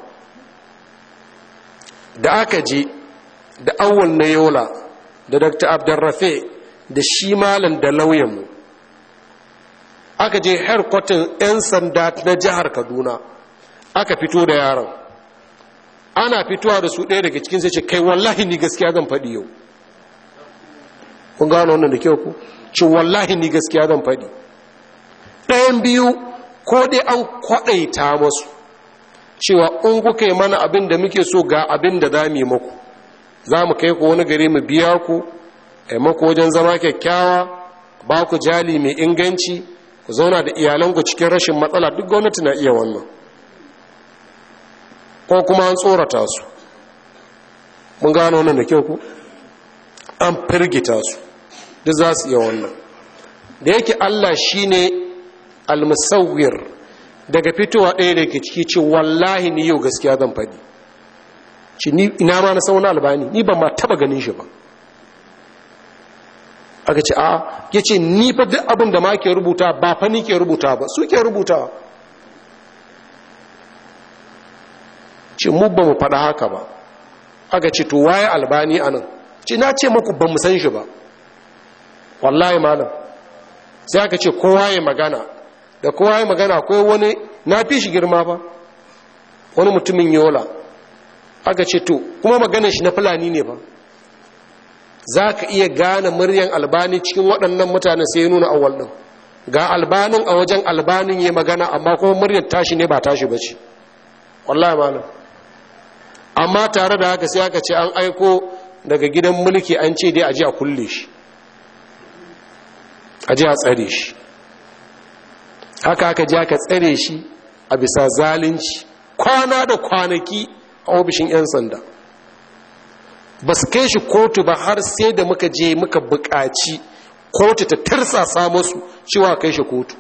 da aka je da awwal na yola da Dr. Abdurrafe da shi malam da lauyanmu aka je harkotin 'yan sanda na jihar Kaduna aka fito da yaron. Ana fitowa da su ɗaya daga cikin sai ce kai wallahi ni gaskiya zan faɗi yau. Kun gano wannan da kyau ku? Ce wallahi ni gaskiya zan faɗi. Ɗayan biyu ko dai an kwaɗaita masu cewa in kuka yi mana abin da muke so ga abin da za mu yi maku, za mu kai ku wani gari mu biya ku a maku wajen zama kyakkyawa, ba ku jali mai inganci, ku zauna da iyalanku cikin rashin matsala. Duk gwamnati na iya wannan. Ko kuma an tsorata su. Mun gano wannan da kyau ku? An firgita su. Duk za su iya wannan. Da yake Allah shine al-musawwir, daga fitowa ɗaya da ke ciki ce wallahi ni yau gaskiya zan faɗi. Ce ni ina ma na sauna albani, ni ban ma taba ganin shi ba. Aka ce a ya ce ni fa duk abin da ma ke rubuta ba fa ni ke rubuta ba, su ke rubuta. Ce mu ba mu faɗa haka ba. Aka ce to waye albani anan? Ce na ce muku ban mu san shi ba. Wallahi malam. Sai aka ce kowa ya magana. Da kowa ya magana akwai wani na fi shi girma ba. Wani mutumin yola. Aka ce to kuma maganar shi na fulani ne ba. Za ka iya gane muryan albani cikin waɗannan mutane sai ya nuna awal ɗin. Ga albanin a wajen albanin ya magana amma kuma muryar tashi ne ba tashi ba ce. Wallahi malam. Amma tare da haka sai aka ce an aiko daga gidan mulki an ce dai aje a kulle shi, aje a tsare shi. Haka aka je aka tsare shi a bisa zalunci kwana da kwanaki a ofishin 'yan sanda. Ba su kai shi kotu ba har sai da muka je muka buƙaci kotu ta tarsasa musu cewa kai shi kotu.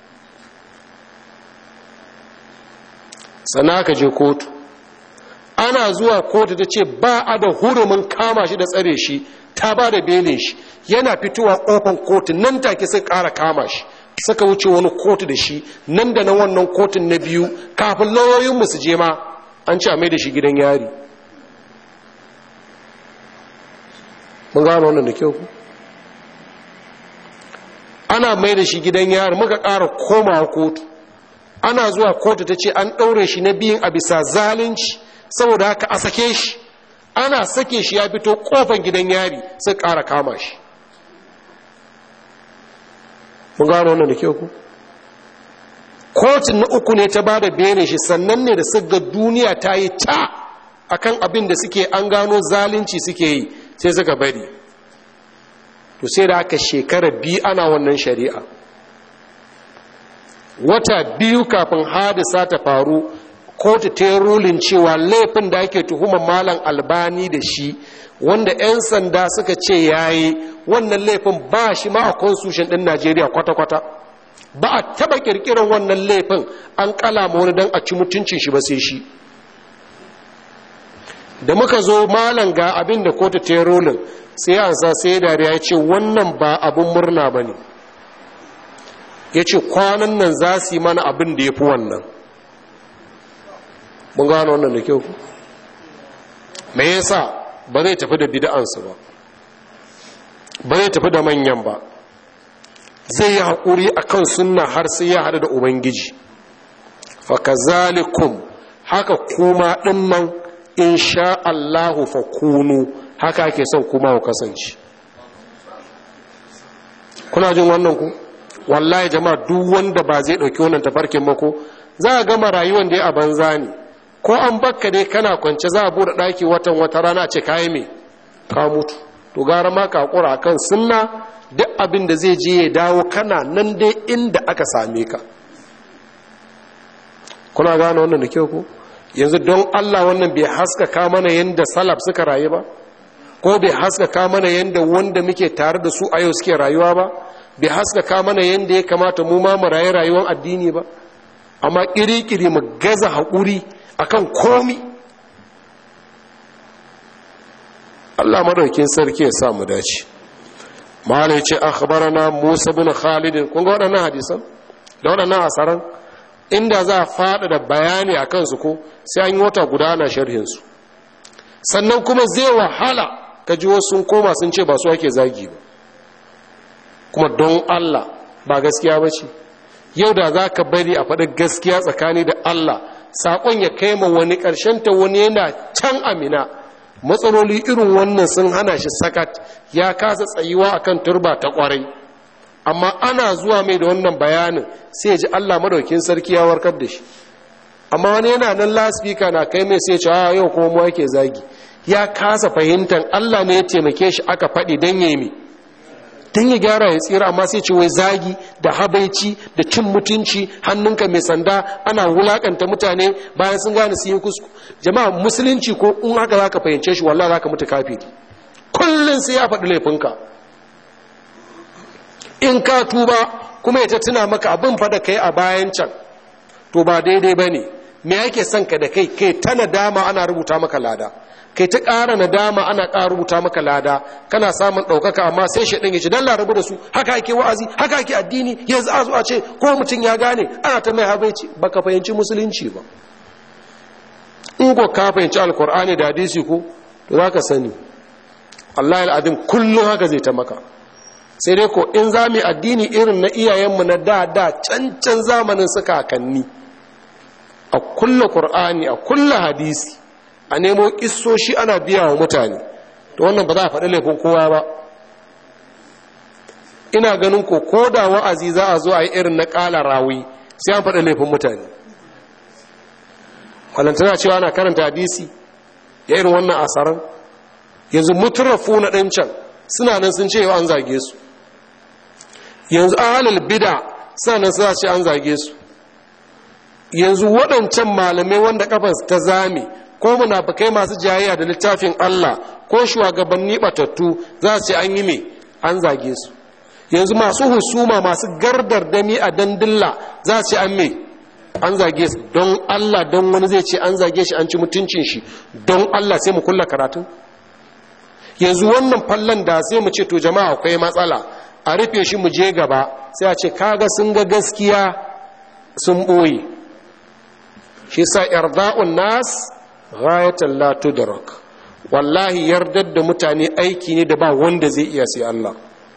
Sana ka je kotu. Ana zuwa kotu ta ce ba a da hurumin kama shi da tsare shi, ta ba da belin shi. Yana fitowa ƙofan kotu nan take sai ƙara kama shi, suka wuce wani kotu da shi. Nan da na wannan kotun na biyu kafin lauyoyinmu su je ma an ci a mai da shi gidan yari. Mun gano wannan da kyau ku? Ana mai da shi gidan yari, muka ƙara komawa kotu. Ana zuwa kotu ta ce an ɗaure shi na biyun a bisa zalunci, saboda haka a sake shi. Ana sake shi ya fito ƙofan gidan yari sai ƙara kama shi. Mun gano wannan da kyau ku? Kotun na uku ne ta ba da bene shi, sannan ne da suka duniya ta yi ta akan abin da suke an gano zalunci suke yi sai suka bari. To sai da aka shekara biyu ana wannan shari'a. Wata biyu kafin hadisa ta faru, kotu ta yi rulin cewa laifin da ake tuhumar malam albani da shi, wanda 'yan sanda suka ce yayi, wannan laifin ba shi ma a constitution ɗin Najeriya kwata-kwata. Ba a taɓa ƙirƙirar wannan laifin an kalama wani don a ci mutuncin shi ba sai shi. Da muka zo malam ga abin da kotu ta yi rulin, sai an sa sai dariya ya ce wannan ba abin murna ba ne. Ya ce kwanan nan za su yi mana abin da ya fi wannan. Mun gano wannan da kyau ku? Me yasa ba zai tafi da bid'ansu ba, ba zai tafi da manyan ba, zai yi haƙuri a kan sunna har sai ya haɗu da Ubangiji. Fakazalikum, haka kuma ɗin nan in sha Allahu fa kunu, haka ake son kuma ku kasance. Kuna jin wannan ku? Wallahi jama'a, duk wanda ba zai ɗauki wannan tafarkin mako, za a gama rayuwan da ya a banza ne. Ko an bakka dai kana kwance za a bude daki watan wata rana ce kai me ka mutu. To gara ma ka hakura akan sunna, duk abin da zai je ya dawo kana nan dai inda aka same ka. Kuna gane wannan da kyau ko? yanzu don Allah wannan bai haskaka mana yanda salaf suka rayu ba, ko bai haskaka mana yanda wanda muke tare da su a yau suke rayuwa ba, bai haskaka mana yanda ya kamata mu ma mu rayu rayuwar addini ba, amma kiri-kiri mu gaza haƙuri akan komi. Allah madaukin sarki ya sa mu dace. mala ya ce akhbarana Musa bin Khalid, kun ga waɗannan hadisan da waɗannan asaran inda za a faɗa da bayani a kansu ko sai an yi wata guda ana sharhinsu, sannan kuma zai wahala ka ji wasu sun koma sun ce ba su ake zagi ba, kuma don Allah ba gaskiya ba ce. yau da za ka bari a faɗi gaskiya tsakani da Allah, saƙon ya kai ma wani ƙarshenta wani yana can amina, matsaloli irin wannan sun hana shi sakat, ya kasa tsayuwa akan turba ta ƙwarai, amma ana zuwa mai da wannan bayanin sai ji Allah madaukin sarki ya warkar da shi. Amma wani yana nan lasfika na kai mai sai ce a yau kuma mu yake zagi, ya kasa fahimtar Allah ne ya taimake shi aka faɗi don ya yi don ya gyara ya tsira, amma sai ce wai zagi da habaici da cin mutunci, hannunka mai sanda, ana wulakanta mutane bayan sun gane sun yi kusku. Jama'a musulunci ko in haka za ka fahimce shi wallahi za ka mutu kafiri, kullum sai ya faɗi laifinka. In ka tuba kuma ya ta tuna maka abin fada kai a bayan can to ba daidai ba ne, me yake son ka da kai kai ta nadama ana rubuta maka lada, kai ta ƙara nadama ana ƙara rubuta maka lada, kana samun ɗaukaka, amma sai shaɗin ya ce don larabu da su haka ake wa'azi haka ake addini, yanzu a zo a ce ko mutum ya gane ana ta mai habaici. Ba ka fahimci musulunci ba. in ko ka fahimci alkur'ani da hadisi ko to za ka sani Allah al'adun kullum haka zai ta maka. sai dai ko in za mu addini irin na iyayenmu na da da cancan zamanin su kakanni, a kulla qur'ani a kulla hadisi a nemo kissoshi ana biya wa mutane, to wannan ba za a faɗi laifin kowa ba. ina ganin ko ko da wa'azi za a zo a yi irin na ƙala rawi sai an faɗi laifin mutane. walantana cewa ana karanta hadisi ya irin wannan asaran. yanzu mutarafu na ɗan can suna nan sun ce yau an zage su, yanzu ahalul bida suna nan suna ce an zage su, yanzu waɗancan malamai wanda kafansu ta zame ko munafikai masu jayayya da littafin Allah ko shugabanni batattu za su ce an yi me an zage su, yanzu masu husuma masu gardar dami a dandilla za su ce an me an zage su. don Allah don wani zai ce an zage shi an ci mutuncin shi don Allah sai mu kulla karatun. yanzu wannan fallon da sai mu ce to jama'a akwai matsala a rufe shi mu je gaba, sai a ce kaga sun ga gaskiya sun boye. shi sa irda'un nas ghayatan la tudrak, wallahi yardar da mutane aiki ne da ba wanda zai iya sai Allah.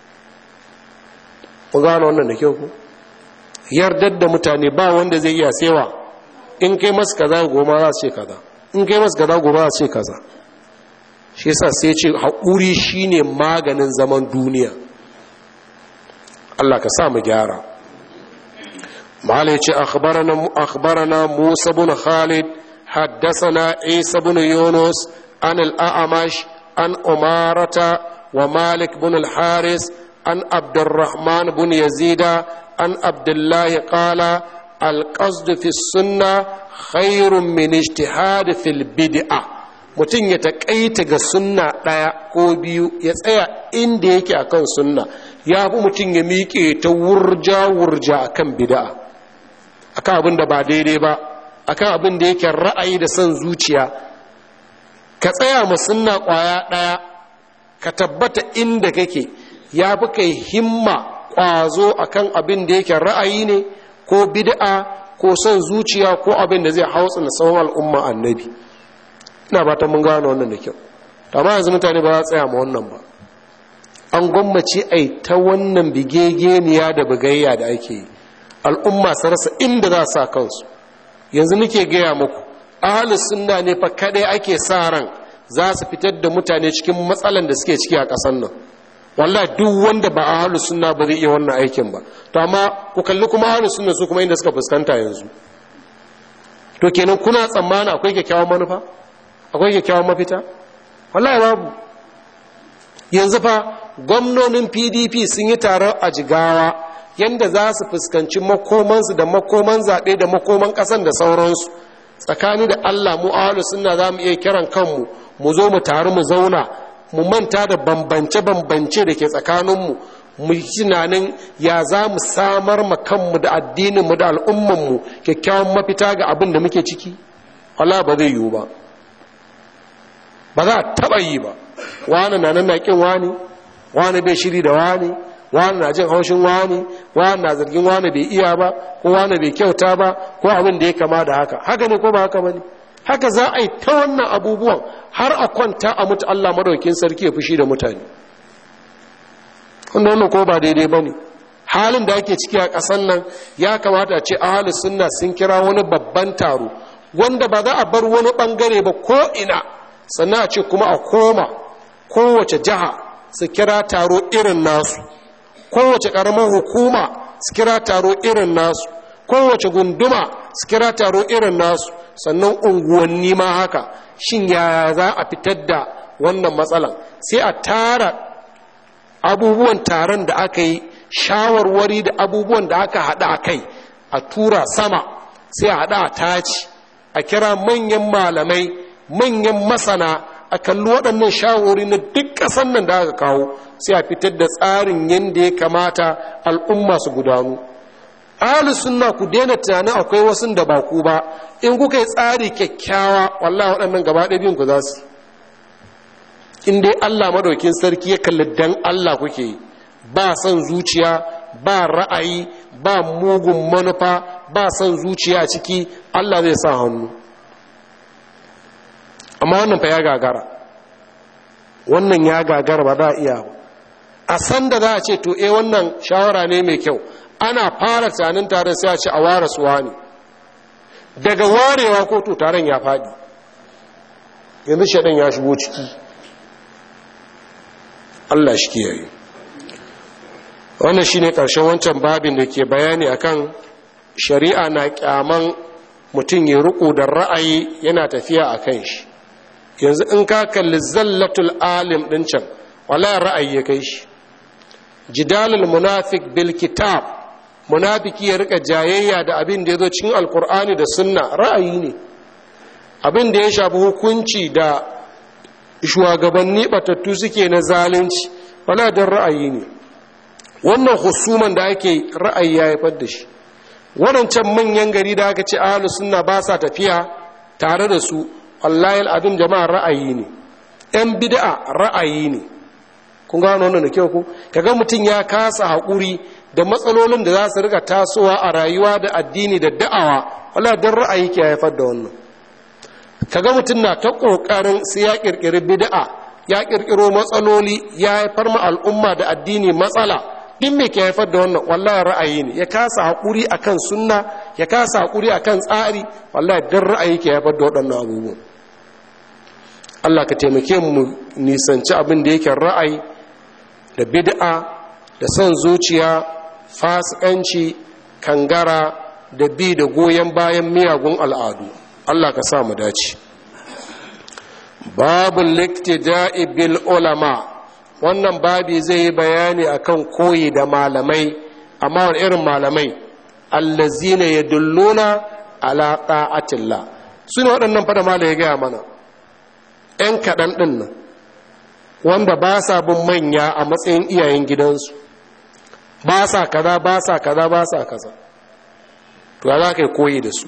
ku gano wannan da kyau ku, yardar da mutane ba wanda zai iya saiwa. in kai masu kaza goma za su ce kaza, in kai masu kaza goma za su ce kaza. shi yasa sai ce haƙuri shine maganin zaman duniya. Allah ka sa mu gyara. malai ce akhbarana akhbarana Musa bin Khalid haddathana Isa bin Yunus an al-A'mash an Umarata wa Malik bin al-Haris an Abdurrahman bin Yazida an Abdullah qala al-qasd fi sunnah khairun min ijtihad fil bid'ah. mutum ya taƙaita ga sunna ɗaya ko biyu ya tsaya inda yake akan sunna, ya fi mutum ya miƙe ta wurja-wurja akan bid'a, akan abin da ba daidai ba, akan abin da yake ra'ayi da son zuciya. ka tsaya ma sunna ƙwaya ɗaya ka tabbata inda kake, ya fi kai himma ƙwazo akan abin da yake ra'ayi ne ko bid'a ko son zuciya ko abin da zai hautsa na tsawon al'umma annabi. ina ba ta mun gano wannan da kyau. amma yanzu mutane ba za tsaya ma wannan ba, an gwammace ai ta wannan bigegeniya da bugayya da ake yi, al'umma su rasa inda za sa kansu. yanzu nake gaya muku ahlus sunna ne fa kadai ake sa ran za su fitar da mutane cikin matsalan da suke ciki a ƙasar nan. wallahi duk wanda ba ahlus sunna ba zai iya wannan aikin ba. to amma ku kalli kuma ahlus sunna su kuma inda suka fuskanta yanzu. to kenan kuna tsammana akwai kyakkyawan manufa, akwai kyakkyawan mafita? wallahi babu. yanzu fa gwamnonin P D P sun yi taron a Jigawa yanda za su fuskanci makomansu da makoman zaɓe da makoman ƙasan da sauransu. tsakani da Allah mu ahlus sunna zamu iya kiran kanmu mu zo mu taru mu zauna mu manta da bambance bambance da ke tsakaninmu mu yi tunanin ya za mu samar ma kanmu da addininmu da al'ummanmu kyakkyawan mafita ga abin da muke ciki? Allah ba zai yiwu ba, ba za a taɓa yi ba. Wani na nan na ƙin wani, wani bai shiri da wani, wani na jin haushin wani, wani na zargin wani bai iya ba, ko wani bai kyauta ba, ko abin da ya kama da haka. Haka ne ko ba haka ba ne? Haka za a yi ta wannan abubuwan har a kwanta a mutu Allah madaukin sarki ya fushi da mutane. Wannan ko ba daidai ba ne. Halin da ake ciki a ƙasan nan ya kamata a ce ahalus sunna sun kira wani babban taro wanda ba za a bar wani ɓangare ba ko ina, sannan a ce kuma a koma kowace jiha su kira taro irin nasu, kowace ƙaramar hukuma su kira taro irin nasu, kowace gunduma su kira taro irin nasu, sannan unguwanni ma haka. Shin yaya za a fitar da wannan matsalan? Sai a tara abubuwan taron da aka yi, shawarwari da abubuwan da aka haɗa a kai, a tura sama, sai a haɗa a taci, a kira manyan malamai, manyan masana, a kalli waɗannan shawarwari na duk ƙasan nan da aka kawo, sai a fitar da tsarin yadda ya kamata al'umma su gudanu. Ahlus sunna ku daina tunanin akwai wasu da ba ku ba, in kuka yi tsari kyakkyawa wallahi waɗannan gaba ɗaya biyun ku za su. In dai Allah madaukin sarki ya kalli dan Allah kuke yi, ba son zuciya, ba ra'ayi, ba mugun manufa, ba son zuciya a ciki, Allah zai sa hannu. Amma wannan fa ya gagara, wannan ya gagara ba za a iya ba. A san da za a ce to eh wannan shawara ne mai kyau, ana fara tunanin taron sai a ce a ware suwa ne, daga warewa ko to taron ya faɗi, yanzu shaɗan ya shigo ciki. Allah shi kiyaye. Wannan shine ƙarshen wancan babin da ke bayani akan shari'a na kyaman mutum ya riko da ra'ayi yana tafiya a kan shi. Yanzu in ka kalli zallatul alim ɗin can, wallahi ra'ayi ya kai shi. Jidalul munafik bil kitab, munafiki ya rika jayayya da abin da ya zo cikin alkur'ani da sunna, ra'ayi ne. Abin da ya shafi hukunci da shugabanni batattu suke na zalunci, wala don ra'ayi ne. Wannan husuman da ake ra'ayi ya haifar da shi. Waɗancan manyan gari da aka ce ahlus sunna ba sa tafiya tare da su, wallahi abin jama'a ra'ayi ne. Yan bid'a ra'ayi ne. Kun gano wannan da kyau ku? Kaga mutum ya kasa haƙuri da matsalolin da za su rika tasowa a rayuwa da addini da da'awa, wallahi don ra'ayi ke haifar da wannan. Kaga mutum na ta ƙoƙarin sai ya ƙirƙiri bid'a, ya ƙirƙiro matsaloli, ya haifar ma al'umma da addini matsala. Din me ke haifar da wannan? Wallahi ra'ayi ne. Ya kasa haƙuri akan sunna, ya kasa haƙuri akan tsari, wallahi don ra'ayi ke haifar da waɗannan abubuwan. Allah ka taimake mu nisanci abin da yake ra'ayi da bid'a da son zuciya, fasikanci, kangara da bi da goyon bayan miyagun al'adu. Allah ka sa mu dace. Babul liktida'i bil ulama, wannan babi zai yi bayani akan koyi da malamai, amma wani irin malamai? Allazina yadulluna ala ta'atillah. Sune waɗannan fada malai ya gaya mana, ‘yan kaɗan ɗin nan, wanda ba sa bin manya a matsayin iyayen gidansu, ba sa kaza, ba sa kaza, ba sa kaza. To ya za ka yi koyi da su.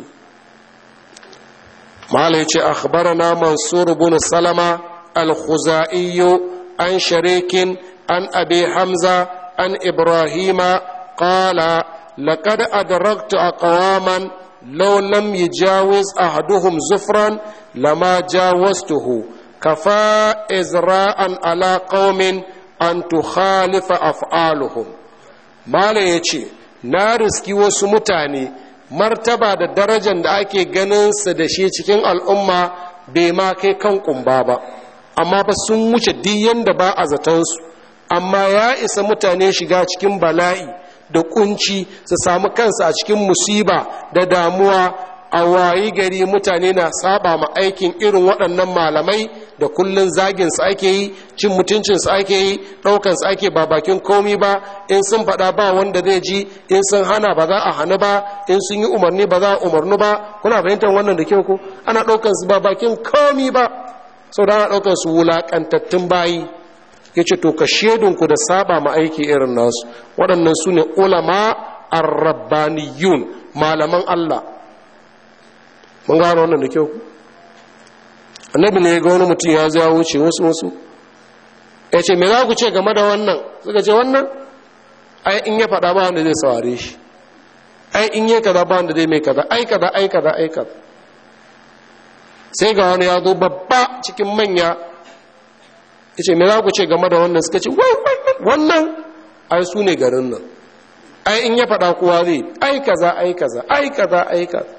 Mala ya ce, akhbarana Mansur bin Salama al-Khuza'iyyu an Sharikin an Abi Hamza an Ibrahima qala laqad adraktu aqwaman law lam yujawiz ahaduhum zufran lama jawaztuhu kafa izra'an ala qaumin an tukhalifa af'aluhum. Mala ya ce, na riski wasu mutane martaba da darajar da ake ganin su da shi cikin al'umma bai ma kai kan kumba ba, amma ba sun wuce diyan da ba a zatonsu, amma ya isa mutane shiga cikin bala'i da kunci su samu kansu a cikin musiba da damuwa, a wayi gari mutane na saba ma aikin irin waɗannan malamai da kullun zagin su ake yi, cin mutuncin su ake yi, daukan su ake ba bakin komi ba, in sun faɗa ba wanda zai ji, in sun hana ba za a hana ba, in sun yi umarni ba za a umarnu ba. Kuna fahimtar wannan da kyau ko? Ana daukan su ba bakin komi ba, saboda ana daukan su wulakantattun bayi. Yace to ka shedun ku da saba ma aiki irin nasu. Waɗannan su ne ulama ar-rabbaniyun, malaman Allah. Mun gano wannan da kyau. Annabi ne ga wani mutum ya zo ya wuce wasu wasu. Ya ce me za ku ce game da wannan? Suka ce wannan ai in ya faɗa ba wanda zai saware shi. Ai in ya kaza ba wanda zai mai kaza, ai kaza ai kaza ai kaza. Sai ga wani ya zo babba cikin manya. Ya ce me za ku ce game da wannan? Suka ce wai wannan ai su ne garin nan. Ai in ya faɗa kowa zai ai kaza ai kaza ai kaza ai kaza.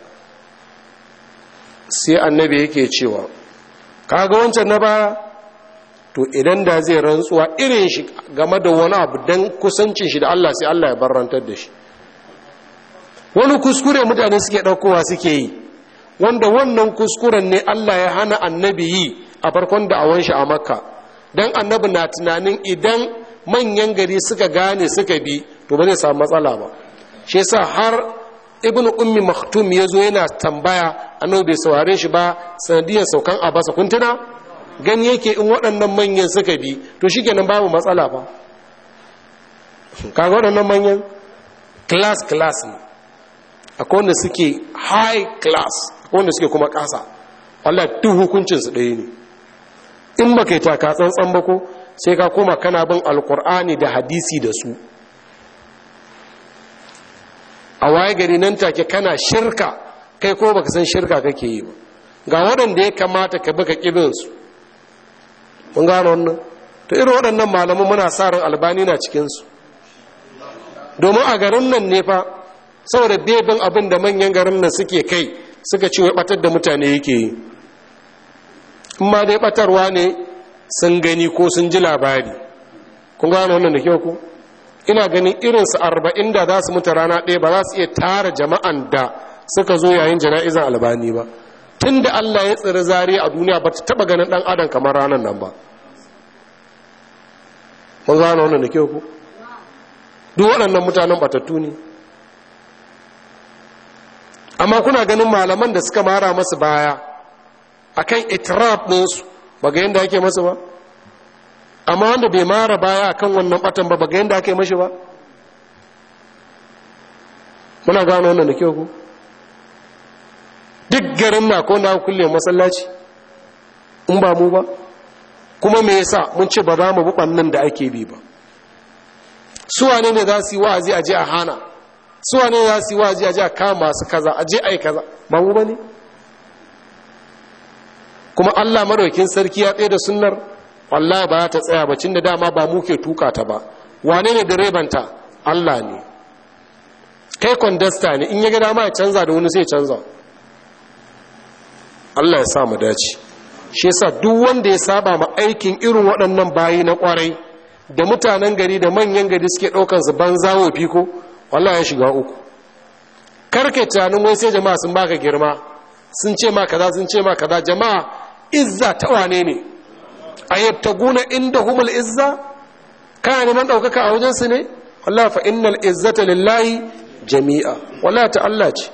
Sai annabi yake cewa kaga wancan na baya, to idan da zai rantsuwa irin shi game da wani abu dan kusancin shi da Allah, sai Allah ya barrantar da shi. Wani kuskure mutane suke ɗaukowa suke yi, wanda wannan kuskuren ne Allah ya hana annabi yi a farkon da'awan shi a Makka, dan annabi na tunanin idan manyan gari suka gane suka bi to ba zai samu matsala ba. Shi yasa har ibnu ummi maktum ya zo yana tambaya, annabi bai saurare shi ba sanadiyar saukan abasa. Kun tuna gani yake in waɗannan manyan suka bi to shikenan babu matsala ba. Kaga waɗannan manyan class class ne, akwai wanda suke high class, akwai wanda suke kuma ƙasa. wallahi duk hukuncin su ɗaya ne. in ba kai taka tsantsan ba ko sai ka koma kana bin alkur'ani da hadisi da su, a waye gari nan take kana shirka, kai ko baka san shirka kake yi ba. Ga waɗanda ya kamata ka baka kibin su, mun gano wannan. To irin waɗannan malaman muna sa ran albani na cikin su, domin a garin nan ne fa saboda bebin abin da manyan garin nan suke kai suka ce wai batar da mutane yake yi. In ma dai batarwa ne sun gani ko sun ji labari. Kun gano wannan da kyau ko? Ina ganin irinsu arba'in da za su mutu rana ɗaya ba za su iya tara jama'an da suka zo yayin jana'izan albani ba. Tun da Allah ya tsiri zari a duniya ba ta taɓa ganin ɗan adam kamar ranar nan ba. Mun gano wannan da kyau ko? Duk waɗannan mutanen batattu ne. Amma kuna ganin malaman da suka mara masu baya akan itiraf ɗinsu ba ga yadda ake masu ba, amma wanda bai mara baya akan wannan batan ba ba ga yadda ake mashi ba. Muna gano wannan da kyau ku? Duk garin na ko na kulle masallaci in ba mu ba, kuma me yasa mun ce ba za mu bi ɓannan da ake bi ba. Suwane ne za su yi wa'azi a je a hana, suwane ne za su yi wa'azi a je a kama masu kaza a je a yi kaza, ba mu ba ne? Kuma Allah madaukin sarki ya tsaye da sunnar, wallahi ba ta tsaya ba, da dama ba mu ke tuka ta ba. Wane ne direbanta? Allah ne. Kai kwandasta ne, in ya ga dama ya canza da wani sai canza. Allah ya sa mu dace. Shi yasa duk wanda ya saba ma aikin irin waɗannan bayi na kwarai da mutanen gari da manyan gari suke ɗaukar su banza wofi ko, wallahi ya shiga uku. Karke tunanin wai sai jama'a sun baka girma, sun ce ma kaza sun ce ma kaza. Jama'a izza ta wane ne? Ayyabtaguna indahumul izza? Kana neman ɗaukaka a wajen su ne? wallahi fa innal izzata lillahi jami'a, wallahi ta Allah ce.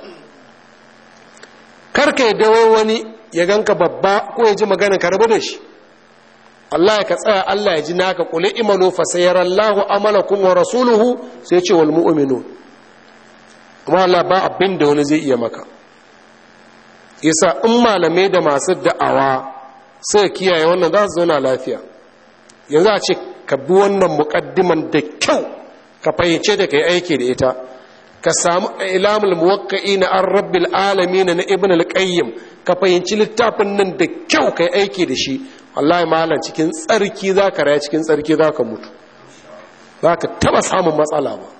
Karka yadda wai wani ya ganka babba ko ya ji magana ka rabu da shi. Allah ya ka tsaya, Allah ya ji naka. Qul imalu fa sayarallahu amalakum wa rasuluhu, sai ce wal mu'minun. Amma Allah ba abin da wani zai iya maka. Yasa in malamai da masu da'awa sai kiyaye wannan za su zauna lafiya. Yanzu a ce ka bi wannan muqaddiman da kyau, ka fahimce da kai aiki da ita, ka samu ilamul muwakki'ina an rabbil alamin na ibn al-qayyim, ka fahimci littafin nan da kyau kai aiki da shi, wallahi malam cikin tsarki zaka raya, cikin tsarki zaka mutu, zaka taba samun matsala ba.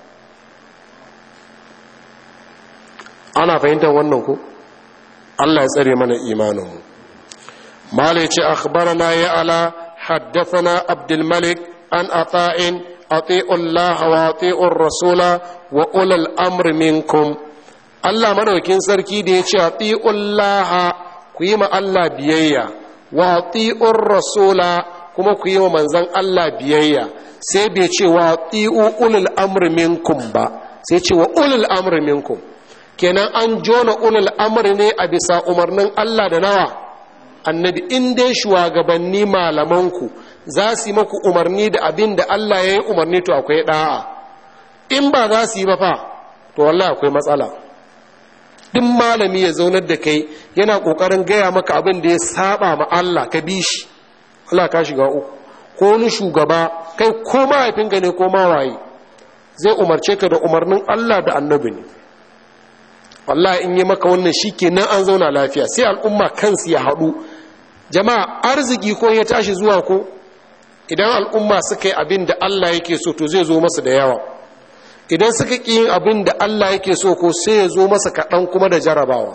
Ana fahimtar wannan ko? Allah ya tsare mana imanin mu. Malai ce akhbarana ya ala haddathana Abdul Malik an ata'in ati'u Allah wa ati'u rasula wa ulul amri minkum. Allah madaukin sarki da ya ce ati'u Allah, ku yi ma Allah biyayya, wa ati'ur rasula kuma ku yi wa manzon Allah biyayya, sai bai ce wa ati'u ulul amri minkum ba, sai ce wa ulul amri minkum. Kenan an jona ulul amri ne a bisa umarnin Allah da nawa annabi. In dai shugabanni malamanku za su yi maku umarni da abin da Allah ya yi umarni, to akwai da'a. In ba za su yi ba fa, to wallahi akwai matsala. Duk malami ya zaunar da kai yana kokarin gaya maka abin da ya saba ma Allah, ka bi shi, Allah ka shiga uku. Ko wani shugaba, kai ko mahaifinka ne ko mawaye, zai umarce ka da umarnin Allah da annabi ne. wallahi in yi maka wannan shikenan an zauna lafiya, sai al'umma kansu ya haɗu. Jama'a arziki ko ya tashi zuwa ko idan al'umma suka yi abin da Allah yake so, to zai zo masa da yawa. Idan suka ƙi yin abin da Allah yake so ko, sai ya zo masa kaɗan kuma da jarabawa.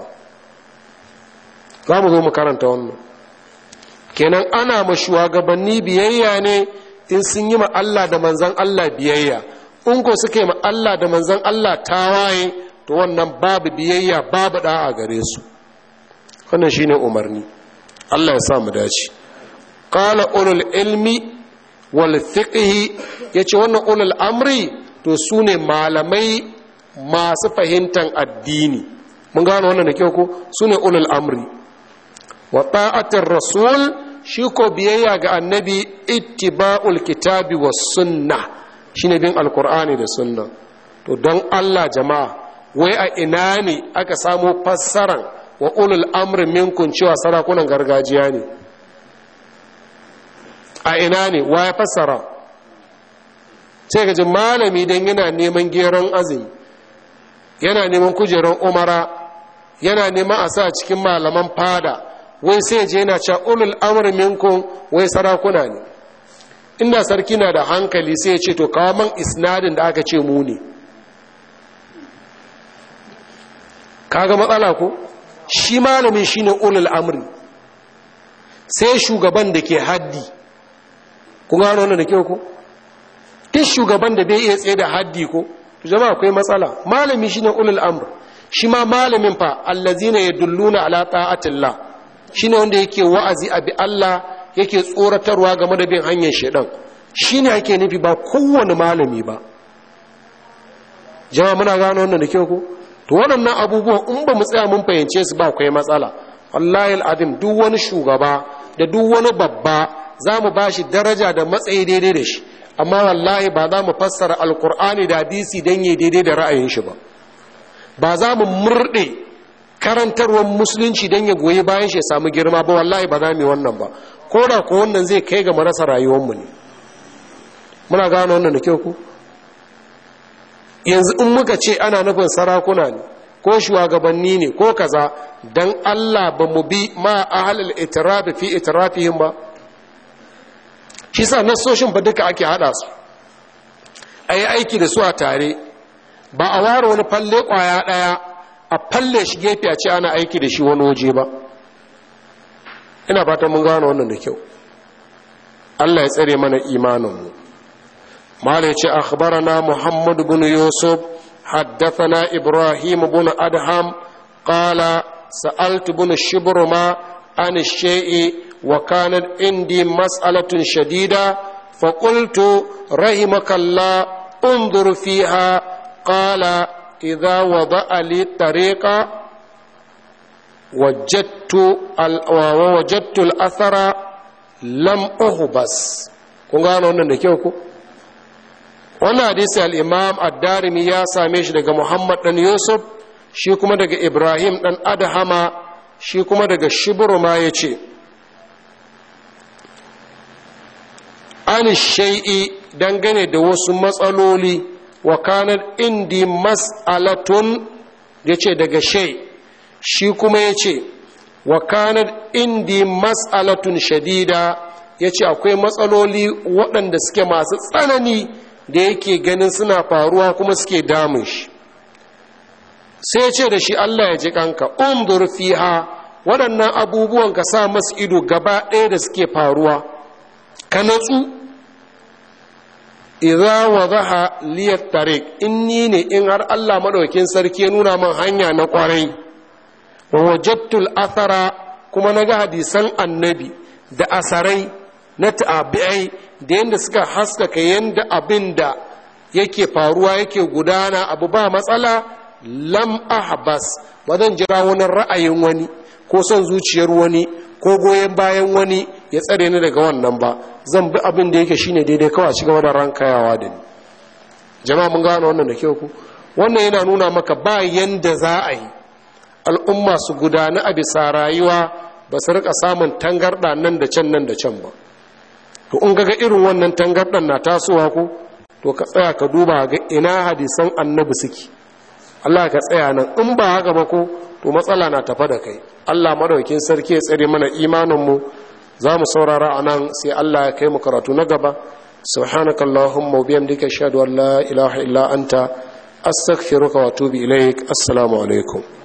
Za mu zo mu karanta wannan. Kenan ana ma shugabanni biyayya ne in sun yi ma Allah da manzan Allah biyayya. In ko suka yi ma Allah da manzan Allah tawaye, to wannan babu biyayya, babu da'a gare su. Wannan shine umarni. Allah ya sa mu dace. Qala ulul ilmi wal fiqhi, yace wannan ulul amri to sune malamai masu fahimtar addini. Mun gano wannan da kyau ko? Sune ulul amri. Wa ta'atir rasul, shi ko biyayya ga annabi ittiba'ul kitabi was sunnah, shine bin alqur'ani da sunna. To don Allah jama'a, wai a ina ne aka samu fassaran wa ulul amri minkum cewa sarakunan gargajiya ne? A ina ne wa ya fassara? Sai ga jin malami dan yana neman geron azumi, yana neman kujeran umara, yana neman a sa cikin malaman fada, wai sai je yana cewa ulul amri minkum wai sarakuna ne. Inda sarki na da hankali sai ya ce to kawo man isnadin da aka ce mu ne. Kaga matsala ko? Shi malamin shine ulul amri, sai shugaban da ke haddi. Kun gano wannan da kyau ko? Duk shugaban da bai iya tsaye da haddi ko, to jama'a akwai matsala. Malami shine ulul amr. Shi ma malamin fa allazina yadulluna ala ta'atillah, shine wanda yake wa'azi abi Allah, yake tsoratarwa game da bin hanyar shedan. Shine ake nufi, ba kowane malami ba. Jama'a muna gano wannan da kyau ko? To waɗannan abubuwan in ba mu tsaya mun fahimce su ba akwai matsala. Wallahi al'adim, duk wani shugaba da duk wani babba za mu ba shi daraja da matsayi daidai da shi, amma wallahi ba za mu fassara alkur'ani da hadisi don yi daidai da ra'ayin shi ba. Ba za mu murɗe karantarwar musulunci don ya goyi bayan shi ya samu girma ba, wallahi ba za mu yi wannan ba. Ko da ko wannan zai kai ga marasa rayuwarmu ne. Muna gano wannan da kyau ku? Yanzu in muka ce ana nufin sarakuna ne ko shugabanni ne ko kaza, dan Allah ba mu bi ma ahlul itiraf fi itirafihim ba. Shi sa nasoshin ba duka ake hada su, ayi aiki da su a tare, ba a ware wani falle kwaya daya a falle shi gefe a ce ana aiki da shi wani waje ba. Ina fatan mun gano wannan da kyau. Allah ya tsare mana imaninmu. مالك أخبرنا محمد بن يوسف حدثنا إبراهيم بن أدهم قال سألت بن الشبرمة عن الشيء وكانت عندي مسألة شديدة فقلت رحمك الله انظر فيها. قال إذا وضع لي طريقة وجدت ووجدت الأثر لم أهبس. kun gano wannan da kyau ko? Wannan hadisi al-Imam ad-Darimi ya same shi daga Muhammad dan Yusuf, shi kuma daga Ibrahim dan Adhama, shi kuma daga Shibruma yace an shay'i dangane da wasu matsaloli, wa kanat indi mas'alatun, yace daga shay, shi kuma yace wa kanat indi mas'alatun shadida, yace akwai matsaloli waɗanda suke masu tsanani da yake ganin suna faruwa kuma suke damun shi. Sai ce da shi Allah ya ji kanka, undur fiha, waɗannan abubuwan ka sa masu ido gaba ɗaya da suke faruwa, ka natsu. Idza wadaha liyat tariq, inni ne in har Allah madaukakin sarki ya nuna man hanya na kwarai, wa wajadtul athara, kuma naga hadisan annabi da asarai na tabi'ai da yanda suka haskaka yanda abin da yake faruwa yake gudana abu ba matsala, lam ahbas, ba zan jira wani ra'ayin wani ko son zuciyar wani ko goyen bayan wani ya tsare ni daga wannan ba. Zan bi abin da yake shine daidai, kawai ci gaba da rankayawa da ni. Jama'a mun gano wannan da kyau ku. Wannan yana nuna maka ba yanda za a yi al'umma su gudana a bisa rayuwa ba su rika samun tangarda nan da can nan da can ba. To in ga irin wannan tangardan na tasowa ku, to ka tsaya ka duba ga ina hadisan annabi suke. Allah ka tsaya nan, in ba haka ba ko to matsala na tafa da kai. Allah madaukakin sarki ya tsare mana imanin mu. Za mu saurara anan sai Allah ya kai mu karatu na gaba. Subhanakallahumma wa bihamdika ashhadu an la ilaha illa anta astaghfiruka wa atubu ilaik. Assalamu alaikum.